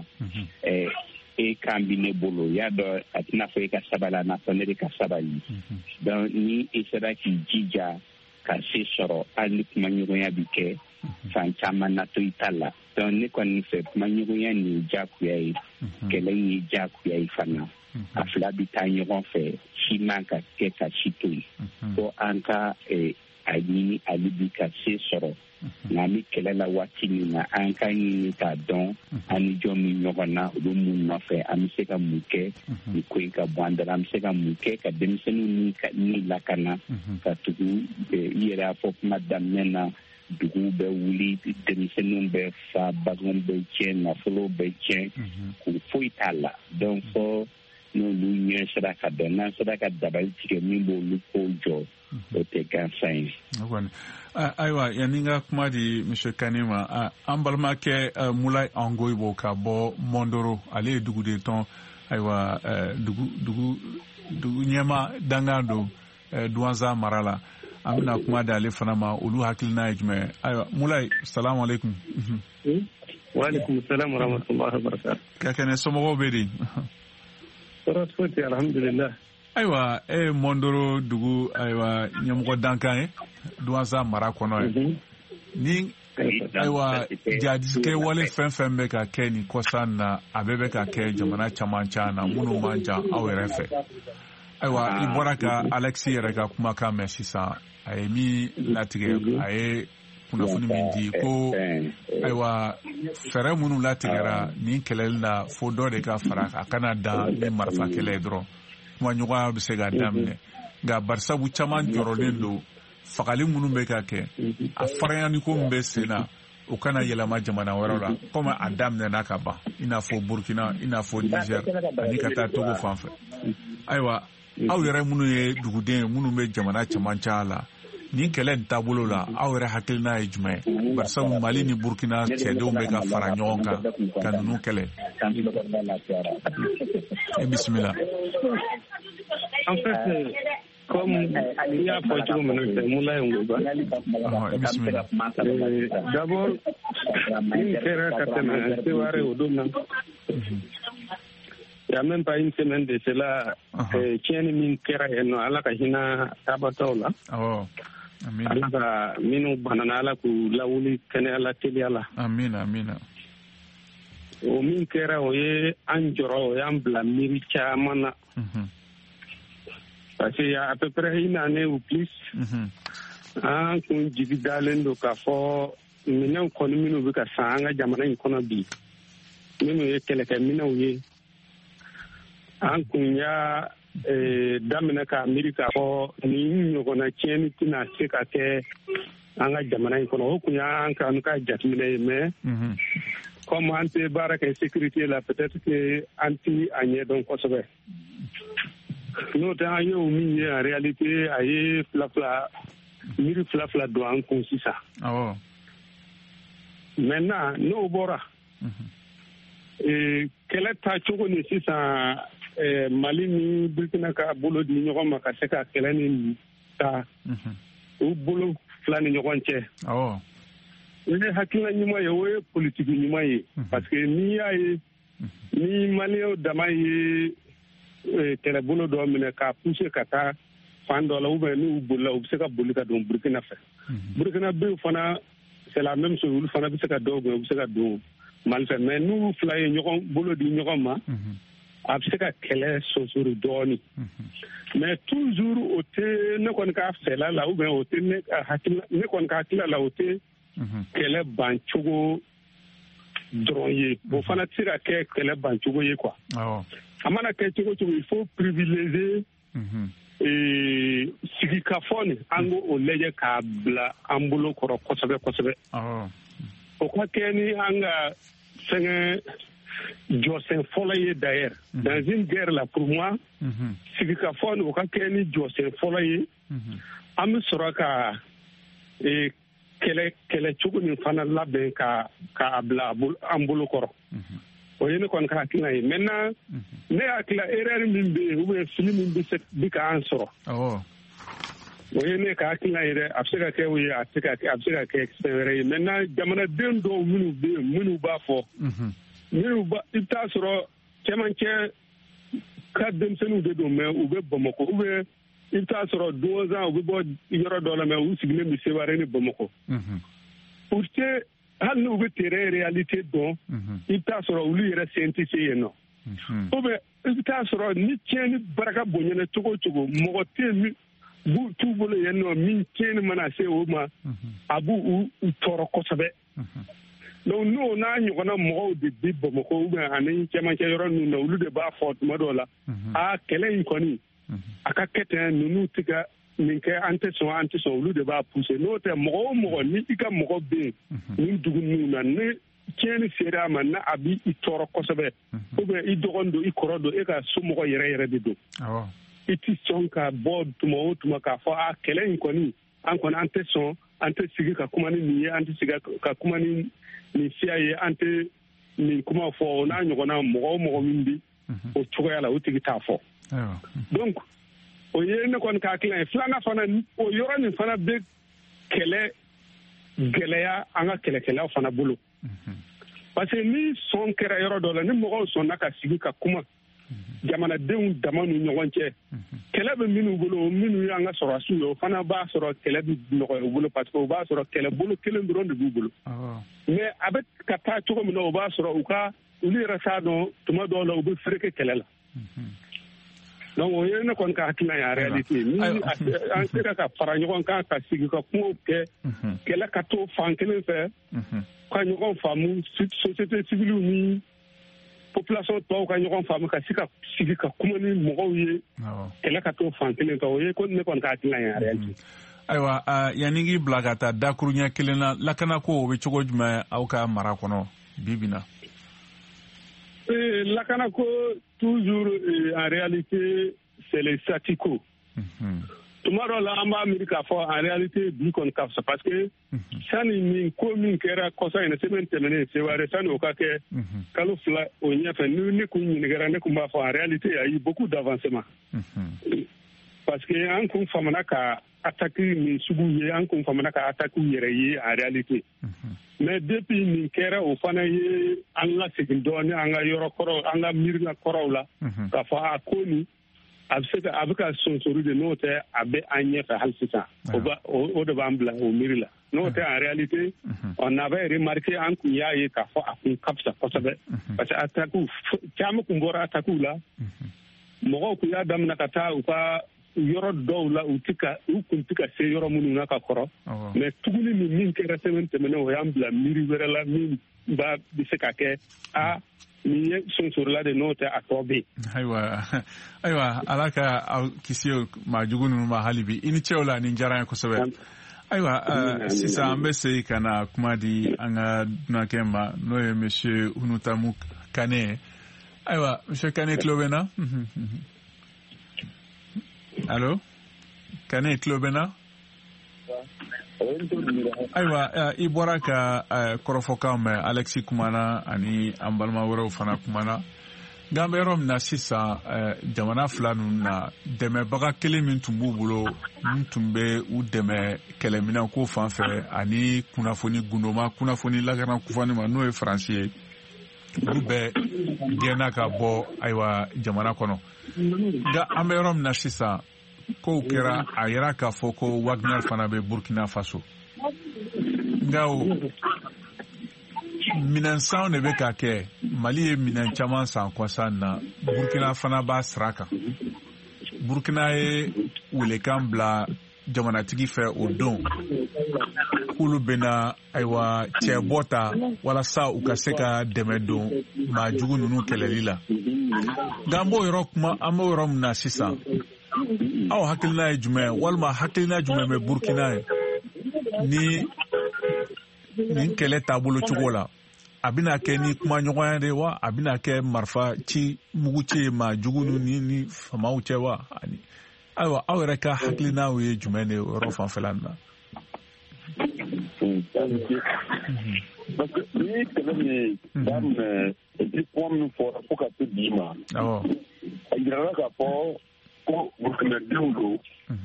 e kan bi ne bolo y'a dɔn a tɛna fɔ e ka sabali a n'a fɔ ne de ka sabali donc ni e sera k'i jija ka se sɔrɔ hali ni kumaɲɔgɔnya bi kɛ fan caman na to i ta la donc ne kɔni fɛ kumaɲɔgɔnya nin ye diyagoya ye kɛlɛ in ye diyagoya ye fana a fila bi taa ɲɔgɔn fɛ si man ka kɛ ka si to yen fo an ka a ɲini hali bi ka se sɔrɔ n'an bɛ kɛlɛ la waati min na an ka ɲini k'a dɔn an ni jɔn min ɲɔgɔn na olu mun nɔfɛ an bɛ se ka mun kɛ nin ko in ka bɔ an da la an bɛ se ka mun kɛ ka denmisɛnninw ni lakana ka tugu i yɛrɛ y'a fɔ kuma daminɛ na duguw bɛ wuli denmisɛnninw bɛ fa baganw bɛ tiɲɛ nafolo bɛ tiɲɛ k'u foyi t'a la donc fɔ n'olu ɲɛ sera ka dɔn n'an sera ka dabali tigɛ min b'olu kow jɔ o tɛ gansan ye. Ayiwa yanni n ka kuma di Monsieur Kane ma an balimakɛ Mulayi Angoyibo ka bɔ Mondoro ale ye duguden tɔn ayiwa dugu ɲɛma dangan don Douentza mara la an bɛna kuma di ale fana ma olu hakilina ye jumɛn ayiwa Mulayi salamu aleykum. wa aleykum salam wa rahmatullahi wa barakatuh. ka kɛnɛ somɔgɔw bɛ di. tɔɔrɔ foyi tɛ alhamdulilah. ayiwa e Mondoro dugu ayiwa ɲɛmɔgɔ dankan ye Douentza mara kɔnɔ ye ni ayiwa jadikɛ wale fɛn fɛn bɛ ka kɛ nin kɔsan na a bɛɛ bɛ ka kɛ jamana caman can na minnu man jan aw yɛrɛ fɛ ayiwa i bɔra ka Alexis yɛrɛ ka kumakan mɛn sisan a ye min latigɛ a ye kunnafoni min di ko ayiwa fɛɛrɛ minnu latigɛra nin kɛlɛli la fo dɔ de ka fara a kana dan ni marifa kɛlɛ ye dɔrɔn kuma ɲɔgɔnya bɛ se ka daminɛ nka barisabu caman jɔrɔlen don fagali minnu bɛ ka kɛ a faraɲaniko min bɛ sen na o kana yɛlɛma jamana wɛrɛw la komi a daminɛna ka ban i n'a fɔ Burkina i n'a fɔ Niger ani ka taa Togo fan fɛ ayiwa aw yɛrɛ minnu ye duguden minnu bɛ jamana caman caya la nin kɛlɛ in taabolo la aw yɛrɛ hakilina ye jumɛn ye bari sabu Mali ni Burkina cɛdenw bɛ ka fara ɲɔgɔn kan ka ninnu kɛlɛ bisimila. En fait, comme il y a pas de Moulay Ngouba, d'abord, une terre katana, c'est vrai au domaine. Il n'y a même pas une semaine de cela, tiens, une terre et non, à la Kahina Tabatola. Alaka minu banana ala ku lawuli kene ala teli ala. Amina. O min kɛra o ye an jɔrɔ o y'an bila miiri caman na. Parce que à peu près une année ou plus, an kun jigi dalen don k'a fɔ minɛnw kɔni minnu bɛ ka san an ka jamana in kɔnɔ bi minnu ye kɛlɛkɛminɛnw ye an kun y'a daminɛ k'a miiri k'a fɔ nin ɲɔgɔnna tiɲɛni tɛna se ka kɛ an ka jamana in kɔnɔ o kun y'an ka jateminɛ ye mais comme an tɛ baara kɛ sécurité la peut-être que an ti a ɲɛdɔn kosɛbɛ. N'o tɛ an ye o min ye en réalité a ye miiri fila don an kun sisan. Maintenant n'o bɔra kɛlɛ taacogo ni sisan Mali ni Burkina ka bolo di ɲɔgɔn ma ka se ka kɛlɛ ni ta u bolo fila ni ɲɔgɔn cɛ. Ne hakilina ɲuman ye o ye politiki ɲuman ye parce que n'i y'a ye ni Maliyɛnw dama ye kɛlɛbolo dɔ minɛ k'a pousser ka taa fan dɔ la ou bien n'u bolila u bɛ se ka boli ka don Burkina fɛ. Burkina bɛw fana c'est la même chose olu fana bɛ se ka dɔw gɛn u bɛ se ka don Mali fɛ mais n'u fila ye ɲɔgɔn bolo di ɲɔgɔn ma a bɛ se ka kɛlɛ sonsori dɔɔni mais toujours o tɛ ne kɔni ka fɛla la ou bien o tɛ ne kɔni ka hakilila la o tɛ kɛlɛ bancogo dɔrɔn ye o fana tɛ se ka kɛ kɛlɛ bancogo ye quoi. A mana kɛ cogo cogo il faut privilégier sigikafɔ nin an k'o lajɛ k'a bila an bolo kɔrɔ kosɛbɛ. O ka kɛ ni an ka fɛngɛ jɔsen fɔlɔ ye d'ailleurs dans une guerre là pour moi sigikafɔ nin o ka kɛ ni jɔsen fɔlɔ ye an bɛ sɔrɔ ka kɛlɛ cogo nin fana labɛn k'a bila an bolo kɔrɔ. O ye ne kɔni ka hakilina ye maintenant ne hakilila erreur min bɛ yen ou bien fili min bɛ ka an sɔrɔ o ye ne ka hakilina ye dɛ a bɛ se ka kɛ o ye a bɛ se ka kɛ fɛn wɛrɛ ye maintenant jamanaden dɔw minnu bɛ yen minnu b'a fɔ i bɛ taa sɔrɔ cɛmancɛ ka denmisɛnninw de don mais u bɛ Bamakɔ ou bien i bɛ taa sɔrɔ 2 ans u bɛ bɔ yɔrɔ dɔ la mais u sigilen bɛ Seware ni Bamakɔ pour que hali n'u bɛ terrain réalité dɔn i bɛ taa sɔrɔ olu yɛrɛ sen tɛ se yen nɔ ou bien i bɛ taa sɔrɔ ni tiɲɛni baraka bonyana cogo o cogo mɔgɔ tɛ t'u bolo yen nɔ min tiɲɛni mana se o ma a b'u tɔɔrɔ kosɛbɛ donc n'o n'a ɲɔgɔnna mɔgɔw de bi Bamakɔ ou bien ani cɛmancɛ yɔrɔ ninnu na olu de b'a fɔ tuma dɔw la kɛlɛ in kɔni a ka kɛ ten ninnu tɛ ka nin kɛ an tɛ sɔn olu de b'a pousser n'o tɛ mɔgɔ o mɔgɔ ni i ka mɔgɔ bɛ yen nin dugu ninnu na ni tiɲɛni sera a ma na a b'i tɔɔrɔ kosɛbɛ ou bien i dɔgɔnin don i kɔrɔ don e ka somɔgɔ yɛrɛ de don i tɛ sɔn ka bɔ tuma o tuma k'a fɔ kɛlɛ in kɔni an tɛ sɔn an tɛ sigi ka kuma ni nin ye an tɛ sigi ka kuma ni nin siya ye an tɛ nin kuma fɔ o n'a ɲɔgɔnna mɔgɔ o mɔgɔ min bi o cogoya la o tigi t'a fɔ donc o ye ne kɔni ka hakilina ye filanan fana o yɔrɔ nin fana bɛ kɛlɛ gɛlɛya an ka kɛlɛkɛlaw fana bolo parce que ni sɔn kɛra yɔrɔ dɔ la ni mɔgɔw sɔnna ka sigi ka kuma jamanadenw dama ni ɲɔgɔn cɛ kɛlɛ bɛ minnu bolo minnu y'an ka sɔrɔdasiw ye o fana b'a sɔrɔ kɛlɛ bɛ nɔgɔya u bolo parce que o b'a sɔrɔ kɛlɛbolo kelen dɔrɔn de b'u bolo mais a bɛ ka taa cogo min na o b'a sɔrɔ olu yɛrɛ t'a dɔn tuma dɔw la u bɛ fereke kɛlɛ la donc o ye ne kɔni ka hakilina ye en réalité ni an sera ka fara ɲɔgɔn kan ka sigi ka kumaw kɛ kɛlɛ ka to fan kelen fɛ ka ɲɔgɔn faamu société civile ni population tɔw ka ɲɔgɔn faamu ka se ka sigi ka kuma ni mɔgɔw ye kɛlɛ ka to fan kelen fɛ o ye ne kɔni ka hakilina ye en réalité. Ayiwa yanni k'i bila ka taa dakuru ɲɛ kelen na lakanako o bɛ cogo jumɛn aw ka mara kɔnɔ bi na. Lakanako toujours en réalité c'est le statu quo. tuma dɔ la an b'a miiri k'a fɔ en réalité bi kɔni ka fisa parce que sani nin ko min kɛra kɔsa in na semaine tɛmɛnen seware sani o ka kɛ kalo 2 o ɲɛfɛ ni kun ɲininkɛra ne kun b'a fɔ en réalité il y a eu beaucoup d'avancement parce que an kun famana ka attaque min sugu ye an kun famana ka attaque yɛrɛ ye en réalité mais depuis nin kɛra o fana ye an la segin dɔɔni an ka yɔrɔ kɔrɔ an ka miirina kɔrɔw la k'a fɔ a ko ni a bɛ ka sonsori de n'o tɛ a bɛ an ɲɛfɛ hali sisan o de b'an bila o miiri la n'o tɛ en réalité on avait remarqué an kun y'a ye k'a fɔ a kun ka fisa kosɛbɛ parce que attaque caman kun bɔra attaque la mɔgɔw kun y'a daminɛ ka taa u ka yɔrɔ dɔw la u kun tɛ ka se yɔrɔ minnu na ka kɔrɔ mais tuguni min kɛra semaine tɛmɛnen o y'an bila miiri wɛrɛ la min bɛ se ka kɛ nin ye sonsorila de n'o tɛ a tɔ bɛ yen. Ayiwa ala ka aw kisi maa jugu ninnu ma hali bi i ni cɛw la nin diyara n ye kosɛbɛ. Ayiwa sisan an bɛ segin ka na kuma di an ka dunankɛ ma n'o ye monsieur Hunutamu Kane. Ayiwa monsieur Kane tulo bɛ na. Allo Kane tulo bɛ na. Ayiwa i bɔra ka kɔrɔfɔkan mɛn Alexis kumana ani an balima wɛrɛw fana kumana nka an bɛ yɔrɔ min na sisan jamana fila ninnu na dɛmɛbaga kelen min tun b'u bolo min tun bɛ u dɛmɛ kɛlɛminɛnko fan fɛ ani kunnafoni gundoma kunnafoni lakana kufani ma n'o ye Faransi ye olu bɛɛ gɛnna ka bɔ ayiwa jamana kɔnɔ nka an bɛ yɔrɔ min na sisan kow kɛra a yɛrɛ k'a fɔ ko Wagner fana bɛ Burkina Faso nka minɛnsanw de bɛ ka kɛ Mali ye minɛn caman san kɔsan na Burkina fana b'a sira kan Burkina ye welekan bila jamanatigi fɛ o don k'olu bɛna ayiwa cɛ bɔ ta walasa u ka se ka dɛmɛ don maa jugu ninnu kɛlɛli la nka an b'o yɔrɔ min na sisan aw hakilina ye jumɛn walima hakilina jumɛn bɛ Burkina ye ni nin kɛlɛ taabolo cogo la a bɛna kɛ ni kuma ɲɔgɔnya de wa a bɛna kɛ marifa ci mugu ci maa jugu ni famaw cɛ wa ayiwa aw yɛrɛ ka hakilinaw ye jumɛn de yɔrɔ fanfɛla na. Parce que ni kɛlɛ min daminɛ epi kuma min fɔra fo ka se bi ma a yirala k'a fɔ ko burukinadenw don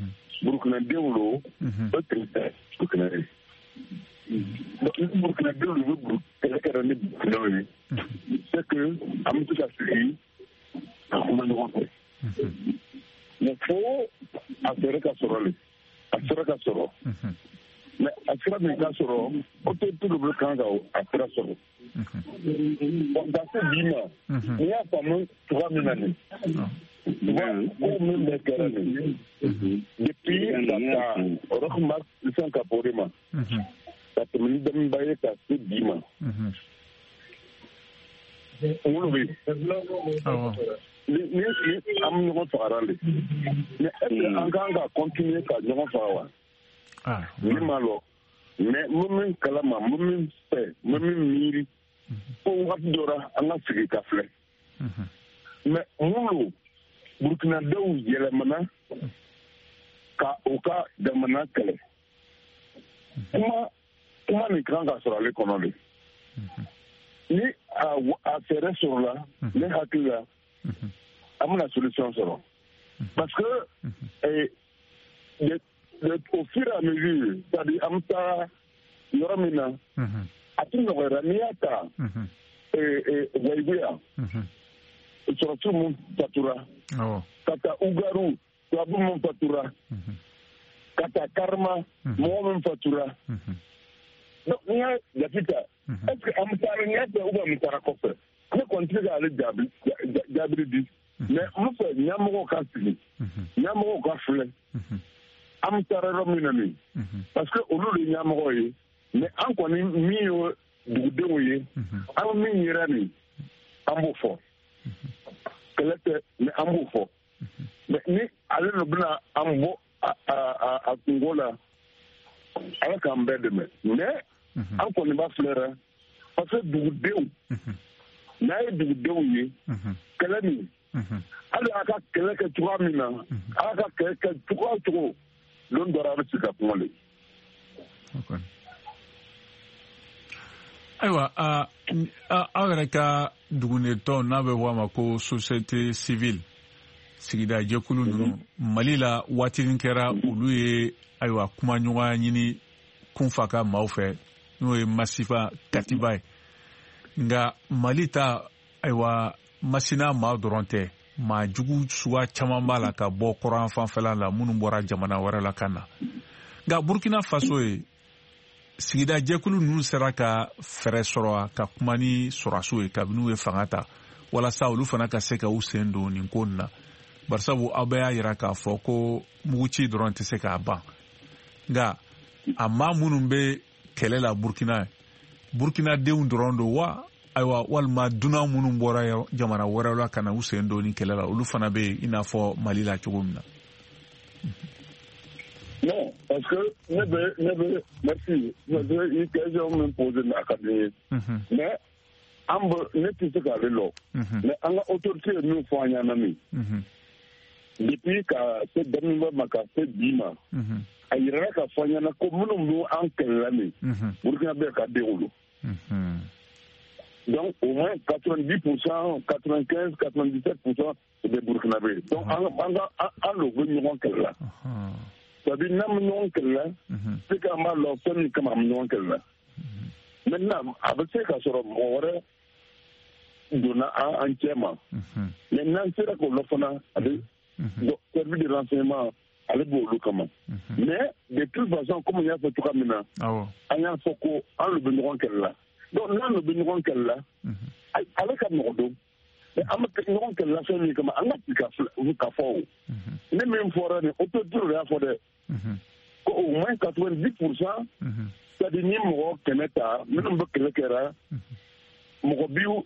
o tun tɛ burukina ye ni burukinadenw de bɛ kɛlɛ kɛra ni burukinaw ye c'est que an bɛ se ka sigi ka kuma ɲɔgɔn fɛ mais fo a sera ka sɔrɔ mais a sera min ka sɔrɔ autorité de bɛ kan ka a sera sɔrɔ dans ce bi ma n'i y'a faamu cogoya min na nin ko min bɛ kɛra nin depuis ka taa Rochmark Lucien Kapore ma ka tɛmɛ ni dɛmɛba ye ka se bi ma olu bɛ ni an bɛ ɲɔgɔn fagara de mais est-ce que an kan ka continuer ka ɲɔgɔn faga wa ni ma lɔ mais mun min kalama mun min fɛ mun min miiri ko waati dɔ la an ka sigi ka filɛ mais mun don burukinadenw yɛlɛmana ka u ka jamana kɛlɛ kuma nin kan ka sɔrɔ ale kɔnɔ de ni a fɛɛrɛ sɔrɔla ne hakili la an bɛna solution sɔrɔ parce que au fur et à mesure c'est-à-dire an bɛ taa yɔrɔ min na a tɛ nɔgɔyara n'i y'a ta Wayiguya sɔrɔsiw min fatura ka taa Ugaru tubabu min fatura ka taa Karma mɔgɔ min fatura donc n'i y'a jate ta est-ce que an bɛ taa n'i y'a fɛ ou bien an bɛ taa kɔfɛ ne kɔni tɛ se k'ale jaabiri di mais n fɛ ɲɛmɔgɔw ka sigi ɲɛmɔgɔw ka filɛ an bɛ taa yɔrɔ min na nin parce que olu de ye ɲɛmɔgɔ ye mais an kɔni min ye dugudenw ye an min yera nin an b'o fɔ kɛlɛ tɛ mais an b'o fɔ mais ni ale de bɛna an bɔ a kungo la ala k'an bɛɛ dɛmɛ mais an kɔni b'a filɛ parce que dugudenw n'a ye dugudenw ye kɛlɛ nin hali a ka kɛlɛ kɛ cogoya min na a ka kɛlɛ kɛ cogoya o cogo don dɔ a bɛ se ka kuma le. Ayiwa aw yɛrɛ ka dugunetɔn n'a bɛ fɔ a ma ko société civile sigida jɛkulu ninnu Mali la waati kɛra olu ye ayiwa kuma ɲɔgɔnya ɲini kunfa ka maaw fɛ n'o ye Masifa Katiba ye nka Mali ta ayiwa Masina maa dɔrɔn tɛ maa jugu suguya caman b'a la ka bɔ kɔrɔn fanfɛla la minnu bɔra jamana wɛrɛ la ka na nka Burkina Faso ye sigida jɛkulu ninnu sera ka fɛɛrɛ sɔrɔ ka kuma ni sɔrɔsiw ye kabini u ye fanga ta walasa olu fana ka se ka u sen don nin ko na barisabu aw bɛɛ y'a jira k'a fɔ ko muguci dɔrɔn tɛ se k'a ban nka a maa minnu bɛ kɛlɛ la Burkina denw dɔrɔn don wa ayiwa walima dunan minnu bɔra jamana wɛrɛw la ka na u sen don ni kɛlɛ la olu fana bɛ yen i n'a fɔ Mali la cogo min na. Non, parce que merci, une question me pose dans l'académie. Mais, ne sais pas mais en autorité, nous faisons un ami. Depuis que ce dernier m'a fait Dima, il y a un fanyana comme nous en quelle année, Burkina Faso a déroulé. Donc, au moins 90%, 95%, 97% de Burkinabé. Donc, en le venir quelle là. C'est-à-dire, c'est comme leur famille comme un. Maintenant, avec ce cas sur le donna entièrement. Maintenant, c'est là qu'on l'offre avec le service de renseignement à l'époque comment. Mais de toute façon, comme il y a fait tout comme maintenant, il y a un foco en le bénéron qu'elle là. Donc là, le bénéron qu'elle là, avec un ordre. Mais en bénéron qu'elle là, c'est comme un petit café. Même fois, autour de la forêt. Au moins 90%, c'est-à-dire ni mo keneta, même pas kelekera, mo biu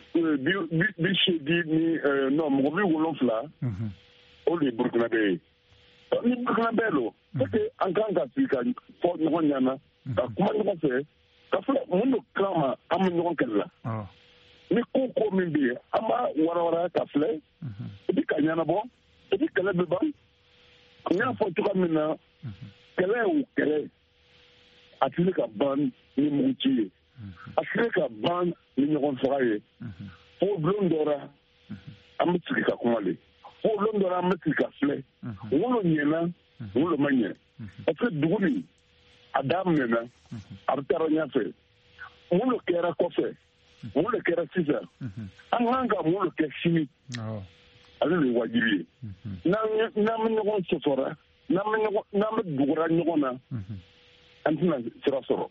ni non mo biu wolofla, au les Burkinabé. Ni Burkinabé lo, parce que en grand Afrique, faut nous nyana, comment on fait? Parce que mon clama am nous kella. Ni ko mimbi, ama wara kafle, et puis kanyana bon, et puis kala beba. N'a pas tout comme maintenant, quelle est ou quelle est, a-t-il qu'à ban ni moutier, a-t-il qu'à ban ni ronfraye, pour blondora, à me tirer qu'à commander, pour blondora à me tirer qu'à flé, ou le niena, ou le manier. Parce que d'où Adam nena, à rien fait, ou le kera coffre, ou le kera cisa, un hanga, ou le kera chimique. Ale le wajibi na ɲɔgɔn sɔsɔra na dugura ɲɔgɔn na an tɛna sira sɔrɔ.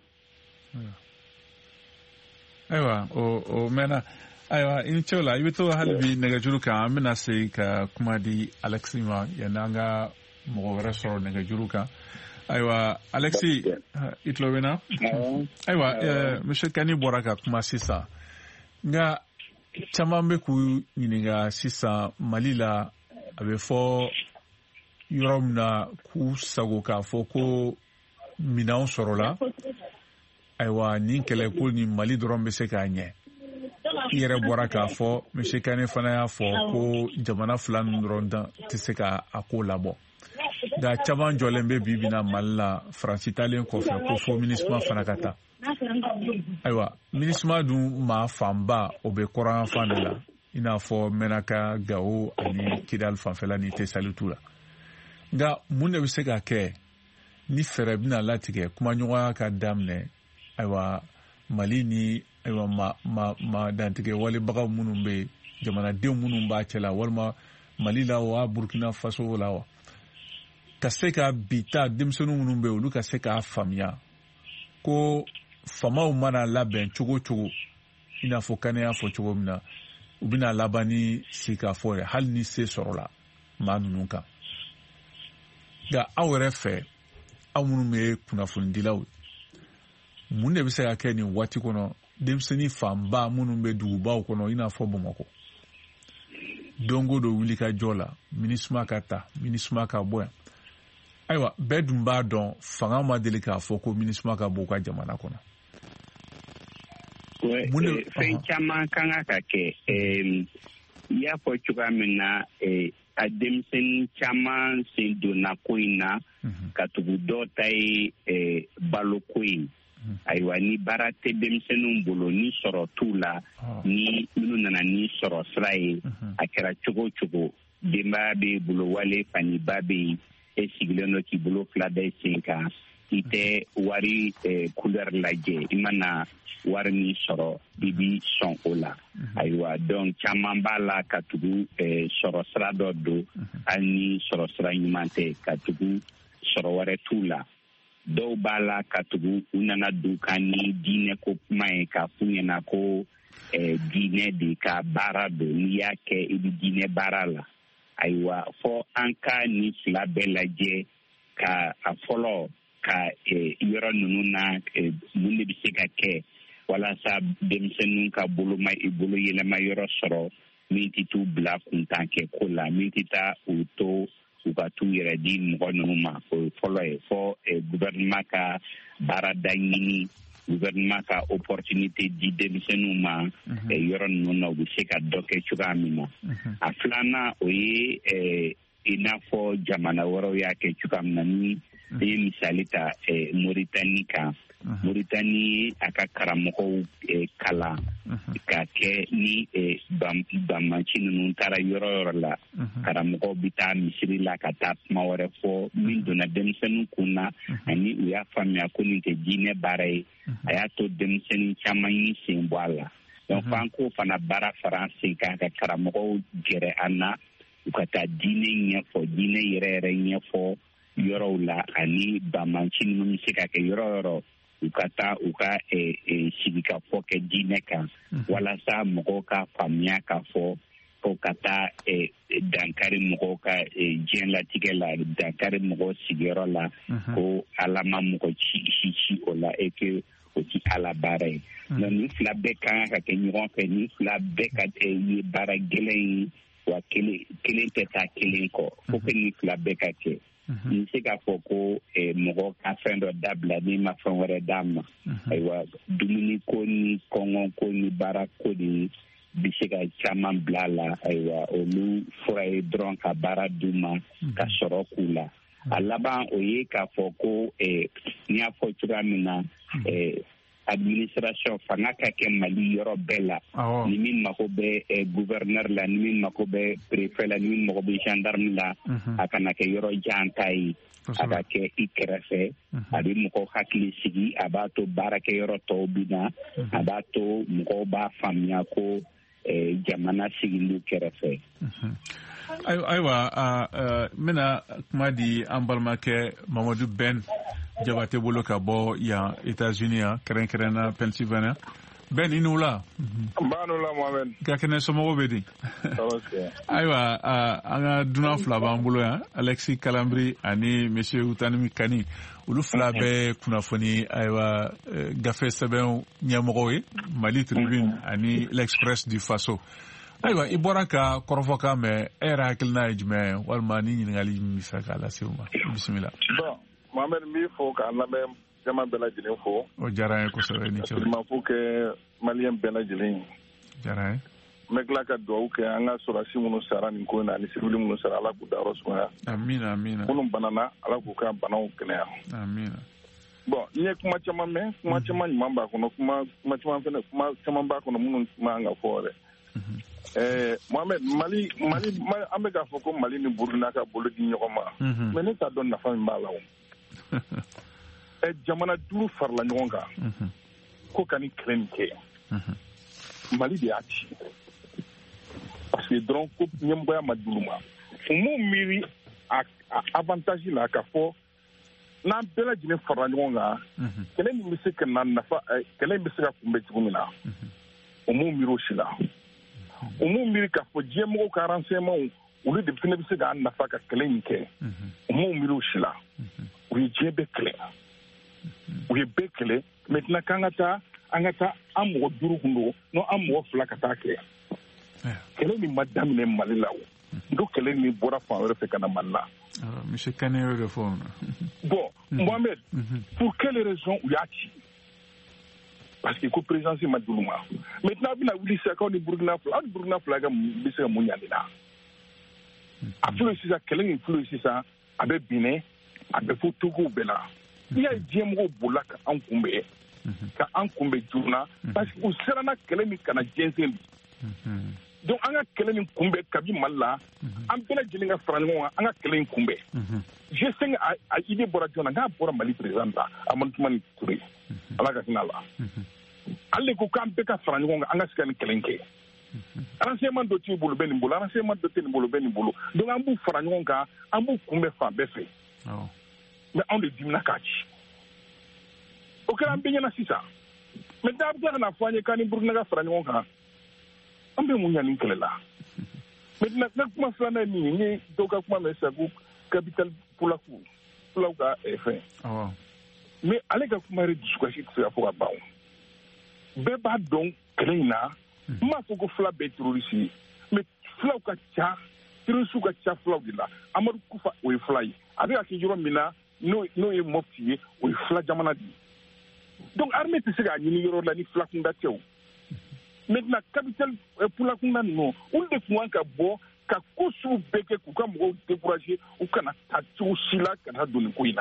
Ayiwa o mɛnna ayiwa i ni ce o la i bɛ to hali bi nɛgɛjuru kan an bɛna se ka kuma di Alexi ma yanni an ka mɔgɔ wɛrɛ sɔrɔ nɛgɛjuru kan. Ayiwa Alexi i tulo bɛ na. Ayiwa monsieur Kani bɔra ka kuma sisan nka caman bɛ k'u ɲininka sisan Mali la a bɛ fɔ yɔrɔ min na k'u sago k'a fɔ ko minɛnw sɔrɔla ayiwa nin kɛlɛko ni Mali dɔrɔn bɛ se k'a ɲɛ i yɛrɛ bɔra k'a fɔ monsieur Kane fana y'a fɔ ko jamana fila ninnu dɔrɔn tɛ se k'a ko labɔ nka caman jɔlen bɛ bi na Mali la Faransi talen kɔfɛ ko fo MINUSMA fana ka taa. Ayiwa MINUSMA dun maa fanba o bɛ kɔrɔn fan de la i n'a fɔ Menaka, Gao ani Kidal fanfɛla ni Tesalitu la nka mun de bɛ se ka kɛ ni fɛɛrɛ bɛna latigɛ kumaɲɔgɔnya ka daminɛ ayiwa Mali ni ayiwa ma dantigɛ walebaga minnu bɛ jamanadenw minnu b'a cɛla walima Mali la wa Burkina Faso la wa ka se ka bita denmisɛnninw minnu bɛ olu ka se k'a faamuya ko famaw mana labɛn cogo cogo i n'a fɔ Kane y'a fɔ cogo min na u bɛna laban ni sikafɔ ye hali ni se sɔrɔla maa ninnu kan nka aw yɛrɛ fɛ aw minnu bɛ kunnafonidilaw mun de bɛ se ka kɛ nin waati kɔnɔ denmisɛnnin fanba minnu bɛ dugubaw kɔnɔ i n'a fɔ Bamakɔ don o don wuli ka jɔ la MINUSMA ka ta MINUSMA ka bɔ yan ayiwa bɛɛ dun b'a dɔn fanga ma deli k'a fɔ ko MINUSMA ka bɔ u ka jamana kɔnɔ. Fɛn caman kan ka kɛ i y'a fɔ cogoya min na a denmisɛnnin caman sen donna ko in na ka tugu dɔw ta ye baloko ye ayiwa ni baara tɛ denmisɛnninw bolo ni sɔrɔ t'u la ni minnu nana ni sɔrɔ sira ye a kɛra cogo cogo denbaya b'i bolo wale faniba bɛ yen e sigilen dɔ k'i bolo fila da sen kan i tɛ wari couleur lajɛ i mana wari min sɔrɔ i bi sɔn o la ayiwa donc caman b'a la ka tugu sɔrɔ sira dɔ don hali ni sɔrɔ sira ɲuman tɛ ka tugu sɔrɔ wɛrɛ t'u la dɔw b'a la ka tugu u nana don ka ni diinɛ ko kuma ye k'a f'u ɲɛna ko diinɛ de ka baara don n'i y'a kɛ i bi diinɛ baara la ayiwa fɔ an ka nin fila bɛɛ lajɛ ka a fɔlɔ ka yɔrɔ ninnu na mun de bɛ se ka kɛ walasa denmisɛnninw ka bolo yɛlɛma yɔrɔ sɔrɔ min tɛ t'u bila kuntan kɛ ko la min tɛ taa u to u ka t'u yɛrɛ di mɔgɔ ninnu ma o ye fɔlɔ ye fɔ gouvernement ka baarada ɲini gouvernement ka opportunité di denmisɛnninw ma yɔrɔ ninnu na u bɛ se ka dɔ kɛ cogoya min na a filanan o ye i n'a fɔ jamana wɛrɛw y'a kɛ cogoya min na ni i ye misali ta Moritani kan Moritani a ka karamɔgɔw kalan ka kɛ ni banmanci ninnu taara yɔrɔ yɔrɔ la karamɔgɔw bɛ taa misiri la ka taa kuma wɛrɛ fɔ min donna denmisɛnninw kun na ani u y'a faamuya ko nin tɛ diinɛ baara ye a y'a to denmisɛnnin caman y'i sen bɔ a la donc f'an k'o fana baara fara an sen kan ka karamɔgɔw gɛrɛ an na u ka taa diinɛ ɲɛfɔ diinɛ yɛrɛ ɲɛfɔ yɔrɔw la ani banmanci ninnu bɛ se ka kɛ yɔrɔ yɔrɔ u ka taa u ka sigikafɔ kɛ diinɛ kan walasa mɔgɔw ka faamuya k'a fɔ ko ka taa dankari mɔgɔw ka diɲɛlatigɛ la dankari mɔgɔw sigiyɔrɔ la ko ala ma mɔgɔ ci o la et que o ti ala baara ye mais nin fila bɛɛ kan ka kɛ ɲɔgɔn fɛ nin fila bɛɛ ka ye baara gɛlɛn ye wa kelen tɛ taa kelen kɔ fo que nin fila bɛɛ ka kɛ n se k'a fɔ ko mɔgɔ ka fɛn dɔ dabila ni ma fɛn wɛrɛ d'a ma ayiwa dumuni ko ni kɔngɔ ko ni baara ko de bɛ se ka caman bila a la ayiwa olu fura ye dɔrɔn ka baara d'u ma ka sɔrɔ k'u la a laban o ye k'a fɔ ko n y'a fɔ cogoya min na administration fanga ka kɛ Mali yɔrɔ bɛɛ la ni min mako bɛ gouverneur la ni min mako bɛ préfet la ni min mako bɛ gendarme la a kana kɛ yɔrɔ jan ta ye a ka kɛ i kɛrɛfɛ a bɛ mɔgɔw hakili sigi a b'a to baarakɛyɔrɔ tɔw bɛ na a b'a to mɔgɔw b'a faamuya ko jamana sigiliw kɛrɛfɛ. Ayiwa n bɛna kuma di an balimakɛ Mamadu Ben Jabate bolo ka bɔ yan États-Unis yan kɛrɛnkɛrɛnna Pennsylvania. Ben i n'u la. N b'a n'u la Mohamed. Ka kɛnɛ somɔgɔw bɛ di. Ayiwa an ka dunan fila b'an bolo yan Alexis Kalambri ani monsieur Utanimi Kani olu fila bɛ kunnafoni ayiwa gafe sɛbɛnw ɲɛmɔgɔw ye Mali Tribune ani l'Express du Faso. Ayiwa i bɔra ka kɔrɔfɔ kan mɛn e yɛrɛ hakilina ye jumɛn walima ni ɲininkali min bɛ fɛ k'a lase u ma bisimila. Bon Mohamed n b'i fɔ k'a lamɛn jama bɛɛ lajɛlen fo. O diyara n ye kosɛbɛ ni cɛ. ma fo kɛ maliyɛn bɛɛ lajɛlen ye. Diyara n ye. N bɛ tila ka dugawu kɛ an ka sɔrɔdasi minnu sara nin ko in na ani sivili minnu sara ala k'u dayɔrɔ sumaya. Amina amina. Minnu banana ala k'u ka banaw kɛnɛya. Amina. Bon n ye kuma caman mɛn kuma caman ɲuman b'a kɔnɔ kuma caman b'a kɔnɔ minnu ma kan ka fɔ yɛrɛ. Mohamed Mali an bɛ k'a fɔ ko Mali ni Burkina ka bolo di ɲɔgɔn ma mais ne t'a dɔn nafa min b'a la o. Jamana 5 farala ɲɔgɔn kan ko ka nin kɛlɛ nin kɛ Mali de y'a ci parce que dɔrɔn ko ɲɛmɔgɔya ma d'olu ma u m'u miiri a avantage la k'a fɔ n'an bɛɛ lajɛlen farala ɲɔgɔn kan kɛlɛ min bɛ se ka na nafa kɛlɛ in bɛ se ka kunbɛn cogo min na u m'u miiri o si la u m'u miiri k'a fɔ diɲɛmɔgɔw ka renseignements olu de fana bɛ se k'a nafa ka kɛlɛ in kɛ u m'u miiri o si la u ye diɲɛ bɛɛ kɛlɛ u ye bɛɛ kɛlɛ maintenant k'an ka taa an mɔgɔ 5 kun don n'o an mɔgɔ 2 ka taa kɛ kɛlɛ min ma daminɛ Mali la o ngo kɛlɛ min bɔra fan wɛrɛ fɛ ka na Mali la. Monsieur Kane y'o de fɔ. Bon Mohamed pour quelle raison u y'a ci parce que ko présidence ma d'olu ma maintenant bɛna wuli sisan k'aw ni Burkina fila ka bɛ se ka mun ɲa nin na a filɛ sisan kɛlɛ min filɛ sisan a bɛ binɛ a bɛ fɔ togow bɛɛ la n'i y'a ye diɲɛmɔgɔw bolila ka an kunbɛn ka an kunbɛn joona parce que u siranna kɛlɛ min kana jɛnsɛn bi donc an ka kɛlɛ min kunbɛn kabi Mali la an bɛɛ lajɛlen ka fara ɲɔgɔn kan an ka kɛlɛ in kunbɛn G5 a idée bɔra jɔn na n'a bɔra Mali président da Amadou Toumani Touré ala ka hinɛ a la ale ko k'an bɛɛ ka fara ɲɔgɔn kan an ka se ka nin kɛlɛ in kɛ renseignement dɔ t'u bolo bɛ nin bolo renseignement dɔ tɛ nin bolo bɛ nin bolo donc an b'u fara ɲɔgɔn kan an b'u kunbɛn fan bɛɛ fɛ mais anw de dimina k'a ci o kɛra an bɛɛ ɲɛna sisan maintenant a bɛ tila ka na fɔ an ye k'an ni Burukina ka fara ɲɔgɔn kan an bɛ mun ɲa nin kɛlɛ la maintenant n ka kuma filanan ye min ye n ye dɔw ka kuma mɛn sisan ko capital fulaw ka fɛn mais ale ka kuma yɛrɛ dusukasi tɛ se ka fɔ ka ban bɛɛ b'a dɔn kɛlɛ in na n m'a fɔ ko fila bɛɛ terroriste ye mais fulaw ka ca terroriste ka ca fulaw de la Amadu Kufa o ye fila ye a bɛ ka kɛ yɔrɔ min na n'o ye Mopti ye o ye fila jamana de ye donc armée tɛ se k'a ɲini yɔrɔ la ni fila kunda tɛ o maintenant capital fula kunda ninnu olu de tun kan ka bɔ ka ko sugu bɛɛ kɛ k'u ka mɔgɔw décourager u kana taa cogo si la ka taa don nin ko in na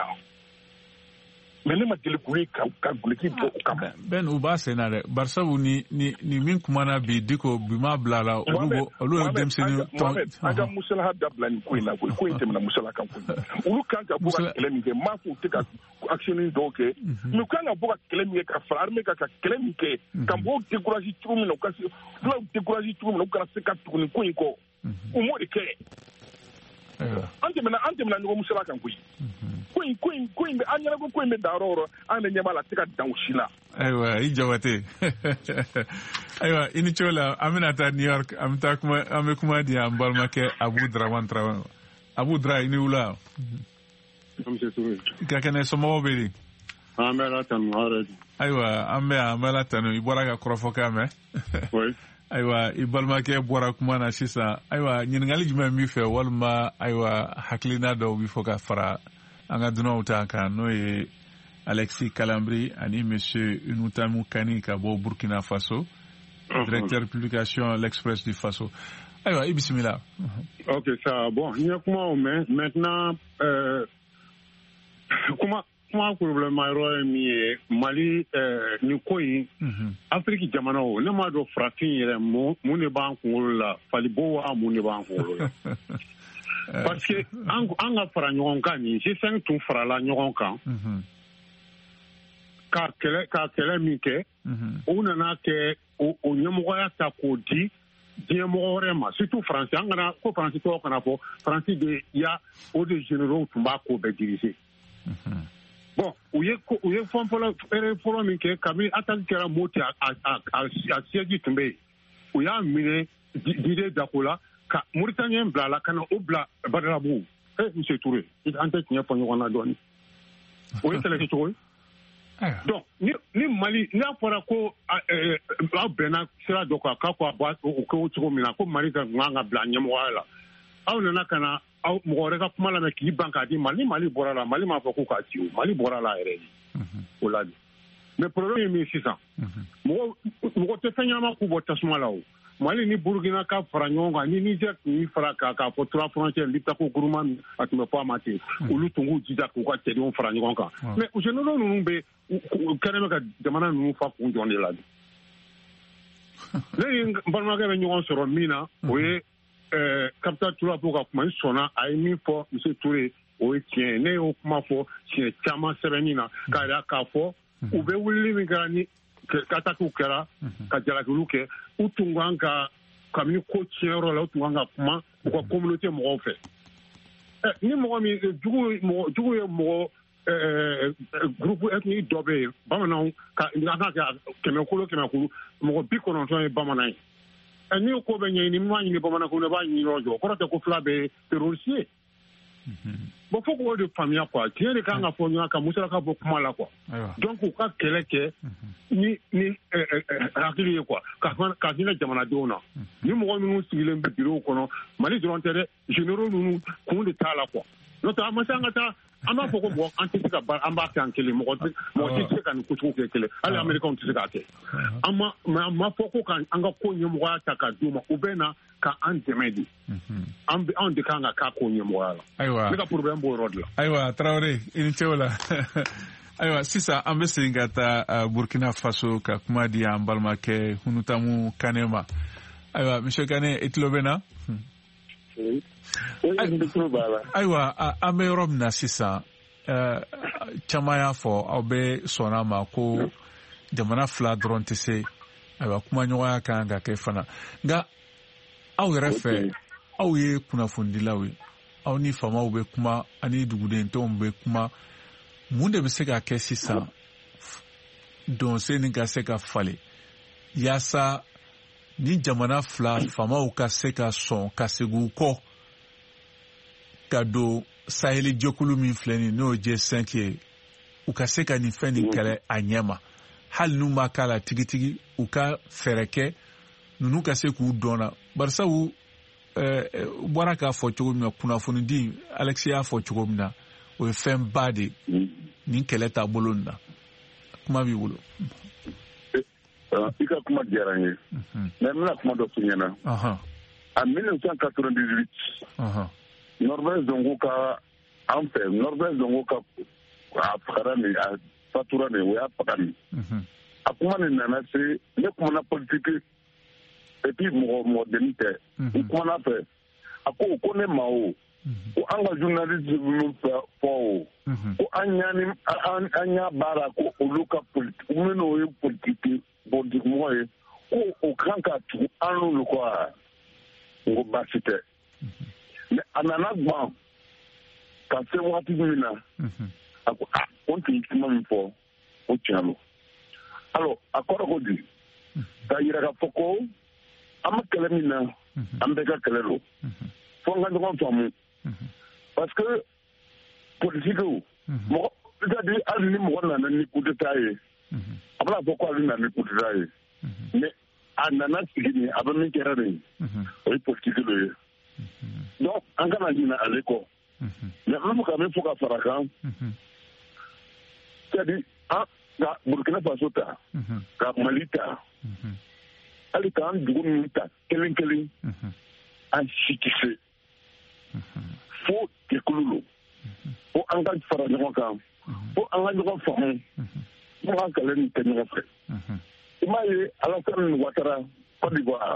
mais ne ma deli k'u ye ka guloki bɔ o kama. Ben u b'a sen na dɛ barisabu ni min kumana bi Diko bi ma bila la olu ye denmisɛnnin Mohamed an ka musalaha dabila nin ko in na ko in tɛmɛna musala kan koyi olu kan ka bɔ ka kɛlɛ min kɛ m'a fɔ u tɛ ka actionnin dɔw kɛ mais u kan ka bɔ ka kɛlɛ min kɛ ka fara armée kan ka kɛlɛ min kɛ ka mɔgɔw décourager cogo min na u ka se fulaw décourager cogo min na u kana se ka tugu nin ko in kɔ u m'o de kɛ an tɛmɛna ɲɔgɔn musala kan koyi ko in bɛ an ɲɛna ko in bɛ da yɔrɔ o yɔrɔ an de ɲɛ b'a la a tɛ ka dan o si la. Ayiwa i Jabate ayiwa i ni cogo la an bɛna taa New York an bɛ kuma di an balimakɛ Abu Dramane Traoré Abu Dra i ni wula. Ka kɛnɛ somɔgɔw bɛ di. An bɛ Ala tanu hɛrɛ di. Ayiwa an bɛ Ala tanu i bɔra ka kɔrɔfɔkan mɛn. Ayiwa i balimakɛ bɔra kuma na sisan ayiwa ɲininkali jumɛn b'i fɛ walima ayiwa hakilina dɔw b'i fɔ ka fara an ka dunanw ta kan n'o ye Alexis Kalambri ani monsieur Inutamu Kani ka bɔ Burkina Faso directeur publication l'Express du Faso ayiwa i bisimila. Ok ça bon n ye kuma o mɛn maintenant kuma problème yɔrɔ ye min ye Mali nin ko in Afrique jamanaw ne m'a dɔn farafin yɛrɛ mun de b'an kunkolo la falibo wa mun de b'an kunkolo la parce que an ka fara ɲɔgɔn kan nin G5 tun farala ɲɔgɔn kan ka kɛlɛ min kɛ u nana kɛ o ɲɛmɔgɔya ta k'o di diɲɛmɔgɔ wɛrɛ ma surtout Faransi an kana ko Faransi tɔgɔ kana fɔ Faransi de ya o de généraux tun b'a ko bɛɛ diriger bon u ye fɛn fɔlɔ min kɛ kabini attaque kɛra Moti a siège tun bɛ yen u y'a minɛ Didier Dako la ka Mauritaniens bila la ka na o bila Badalabugu monsieur Touré an tɛ tiɲɛ fɔ ɲɔgɔn na dɔɔni o ye kɛlɛ kɛcogo ye donc ni Mali n'a fɔra ko aw bɛnna sira dɔ kan k'a ko a bɔ o kɛ o cogo min na ko Mali ka kan ka bila ɲɛmɔgɔya la aw nana ka na aw mɔgɔ wɛrɛ ka kuma lamɛn k'i ban k'a di Mali ni Mali bɔra la Mali m'a fɔ k'u k'a ci o Mali bɔra la yɛrɛ de o la de mais problème ye min sisan mɔgɔ tɛ fɛn ɲɛnama k'u bɔ tasuma la o Mali ni Burkina ka fara ɲɔgɔn kan ni Niger tun y'i fara k'a fɔ trois frontières Liptako Gourouma a tun bɛ fɔ a ma ten olu tun k'u jija k'u ka cɛdenw fara ɲɔgɔn kan mais généraux ninnu bɛ kɛnɛ bɛ ka jamana ninnu fa kun jɔn de la ne ni n balimakɛ bɛ ɲɔgɔn sɔrɔ min na o ye capitaine Touré fo ka kuma n sɔnna a ye min fɔ monsieur Touré o ye tiɲɛ ne y'o kuma fɔ tiɲɛ caman sɛbɛnni na k'a jira k'a fɔ u bɛ wulili min kɛra ni katakiw kɛra ka jalakiw kɛ u tun kan ka kabini ko tiɲɛyɔrɔ la u tun kan ka kuma u ka communauté mɔgɔw fɛ ni mɔgɔ min jugu ye mɔgɔ groupe ethnique dɔ bɛ yen bamananw ka kɛ 100 mɔgɔ 90 ye bamanan ye ni ko bɛ ɲɛɲini min b'a ɲini bamananw ne b'a ɲini yɔrɔ jɔ kɔrɔ tɛ ko fila bɛ terroriste ye bon fo k'o de faamuya quoi tiɲɛ de kan ka fɔ ɲɔgɔn kan musalaka bɔ kuma la quoi donc u ka kɛlɛ kɛ ni hakili ye quoi ka hinɛ jamanadenw na ni mɔgɔ minnu sigilen bɛ bureau kɔnɔ Mali dɔrɔn tɛ dɛ généraux ninnu kun de t'a la quoi n'o tɛ a ma se an ka taa an b'a fɔ ko mɔgɔ an tɛ se ka an b'a kɛ an kelen mɔgɔ tɛ se ka nin kocogo kɛ kelen hali Américains tɛ se k'a kɛ an ma fɔ ko an ka ko ɲɛmɔgɔya ta ka d'u ma u bɛ na ka an dɛmɛ de anw de kan ka k'a ko ɲɛmɔgɔya la ayiwa ne ka problème b'o yɔrɔ de la ayiwa Traoré i ni ce o la ayiwa sisan an bɛ segin ka taa Burkina Faso ka kuma di an balimakɛ Hunutamu Kane ma ayiwa monsieur Kane i tulo bɛ n na ayiwa an bɛ yɔrɔ min na sisan caman y'a fɔ aw bɛ sɔnna ma ko jamana fila dɔrɔn tɛ se ayiwa kumaɲɔgɔnya kan ka kɛ fana nka aw yɛrɛ fɛ aw ye kunnafonidilaw ye aw ni faamaw bɛ kuma ani dugudendenw bɛ kuma mun de bɛ se ka kɛ sisan dɔnsen ka se ka falen yaasa ni jamana fila faamaw ka se ka sɔn ka segin u kɔ ka don Saheli jɛkulu min filɛ nin n'o ye G5 ye u ka se ka nin fɛn nin kɛlɛ a ɲɛ ma hali n'u ma k'a la tigitigi u ka fɛɛrɛ kɛ ninnu ka se k'u dɔnna barisa u bɔra k'a fɔ cogo min na kunnafonidi Alex y'a fɔ cogo min na o ye fɛn ba de nin kɛlɛ taabolo nin na kuma b'i bolo. I ka kuma diyara n ye mais n bɛna kuma dɔ f'i ɲɛna en 1998 Norvège ko ka an fɛ Norvège ko ka a fagara nin a fatura nin o y'a faga nin a kuma nin nana se ne kumana politique et puis mɔgɔ denni tɛ n kumana fɛ a ko ne ma o ko an ka journaliste minnu fɔ o ko an y'a baara ko olu ka politique minnu ye politique mɔgɔ ye ko o kan ka tugu an n'olu kɔ a n ko baasi tɛ mais a nana gban ka se waati min na a ko o tun ye kuma min fɔ o tiɲɛ don alors a kɔrɔ ko di k'a yira k'a fɔ ko an bɛ kɛlɛ min na an bɛɛ ka kɛlɛ don fo n ka ɲɔgɔn faamu parce que politikiw mɔgɔ c'est-à-dire hali ni mɔgɔ nana ni coup d'état ye a bɛna fɔ ko ale nana ni coup d'état ye mais a nana sigi nin a bɛ min kɛra nin o ye politiki dɔ ye donc an kana ɲinɛ ale kɔ mais an bɛ ka min fɔ ka fara kan c'est-à-dire ka Burkina Faso ta ka Mali ta hali k'an dugu ninnu ta kelen kelen an si tɛ se fo jɛkulu lo fo an ka fara ɲɔgɔn kan fo an ka ɲɔgɔn faamu fo an ka kɛlɛ nin kɛ ɲɔgɔn fɛ i m'a ye Alassane Ouattara Côte d'Ivoire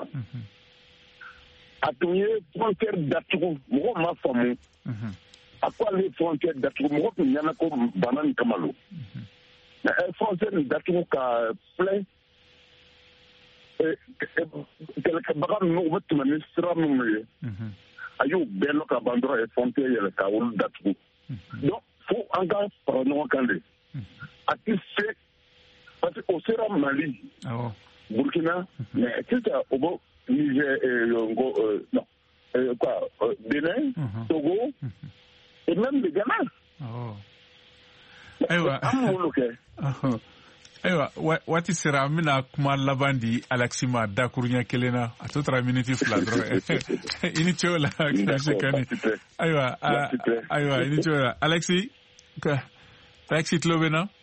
a tun ye frontière datugu mɔgɔw ma faamu a ko ale ye frontière datugu mɔgɔ tun ɲɛna ko bana nin kama lo mais frontière nin datugu ka filɛ kɛlɛkɛbaga ninnu u bɛ tɛmɛ ni sira minnu ye a y'u bɛɛ lɔ ka ban dɔrɔn frontière yɛlɛ ka olu datugu donc fo an ka fara ɲɔgɔn kan de a tɛ se parce que o sera Mali Burkina mais sisan o bɛ Niger Bénin Togo et même le Ghana ayiwa an m'olu kɛ ayiwa waati sera an bɛna kuma laban di Alexis ma dakuruɲɛ kelen na a to taara miniti fila dɔrɔn i ni ce o la monsieur Kane ayiwa i ni ce o la Alexis tulo bɛ na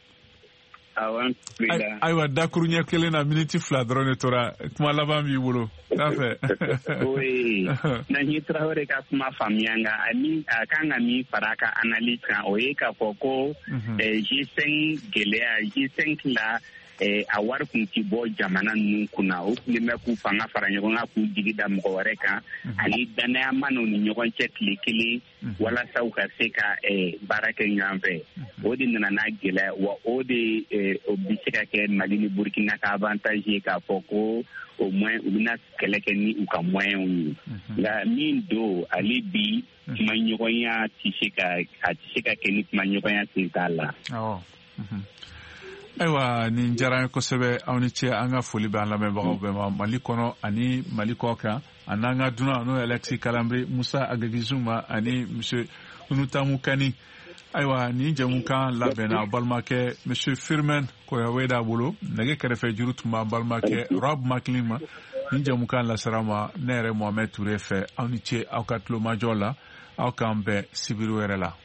ayiwa dakuruɲɛ kelen na miniti fila dɔrɔn de tora kuma laban b'i bolo t'a fɛ oui Nahi Traoré ka kuma faamuya nka a kan ka min fara a ka analyse kan o ye k'a fɔ ko G5 gɛlɛya G5 la a wari kun ti bɔ jamana ninnu kunna o tun bɛ k'u fanga fara ɲɔgɔn kan k'u jigi da mɔgɔ wɛrɛ kan ani danaya manaw ni ɲɔgɔn cɛ tile kelen walasa u ka se ka baara kɛ ɲɔgɔn fɛ o de nana n'a gɛlɛya wa o de o bɛ se ka kɛ Mali ni Burkina ka avantage ye k'a fɔ ko au moins u bɛna kɛlɛ kɛ ni u ka moyens ye nka min don ale bi kumaɲɔgɔnya tɛ se ka kɛ ni kumaɲɔgɔnya sen t'a la. ayiwa nin diyara n ye kosɛbɛ aw ni ce an ka foli bɛ an lamɛnbagaw bɛɛ ma Mali kɔnɔ ani Mali kɔ kan a n'an ka dunan n'o ye Alexis Kalambe Musa Agagizuma ani monsieur Hunutamu Kane ayiwa nin jɛmukan labɛnna balimakɛ monsieur Firmin Koyaweda bolo nɛgɛ kɛrɛfɛ juru tun b'an balimakɛ Rob Macklin ma nin jɛmukan lasara ma ne yɛrɛ Mohamed Touré fɛ aw ni ce aw ka tulomajɔ la aw k'an bɛn sibiri wɛrɛ la.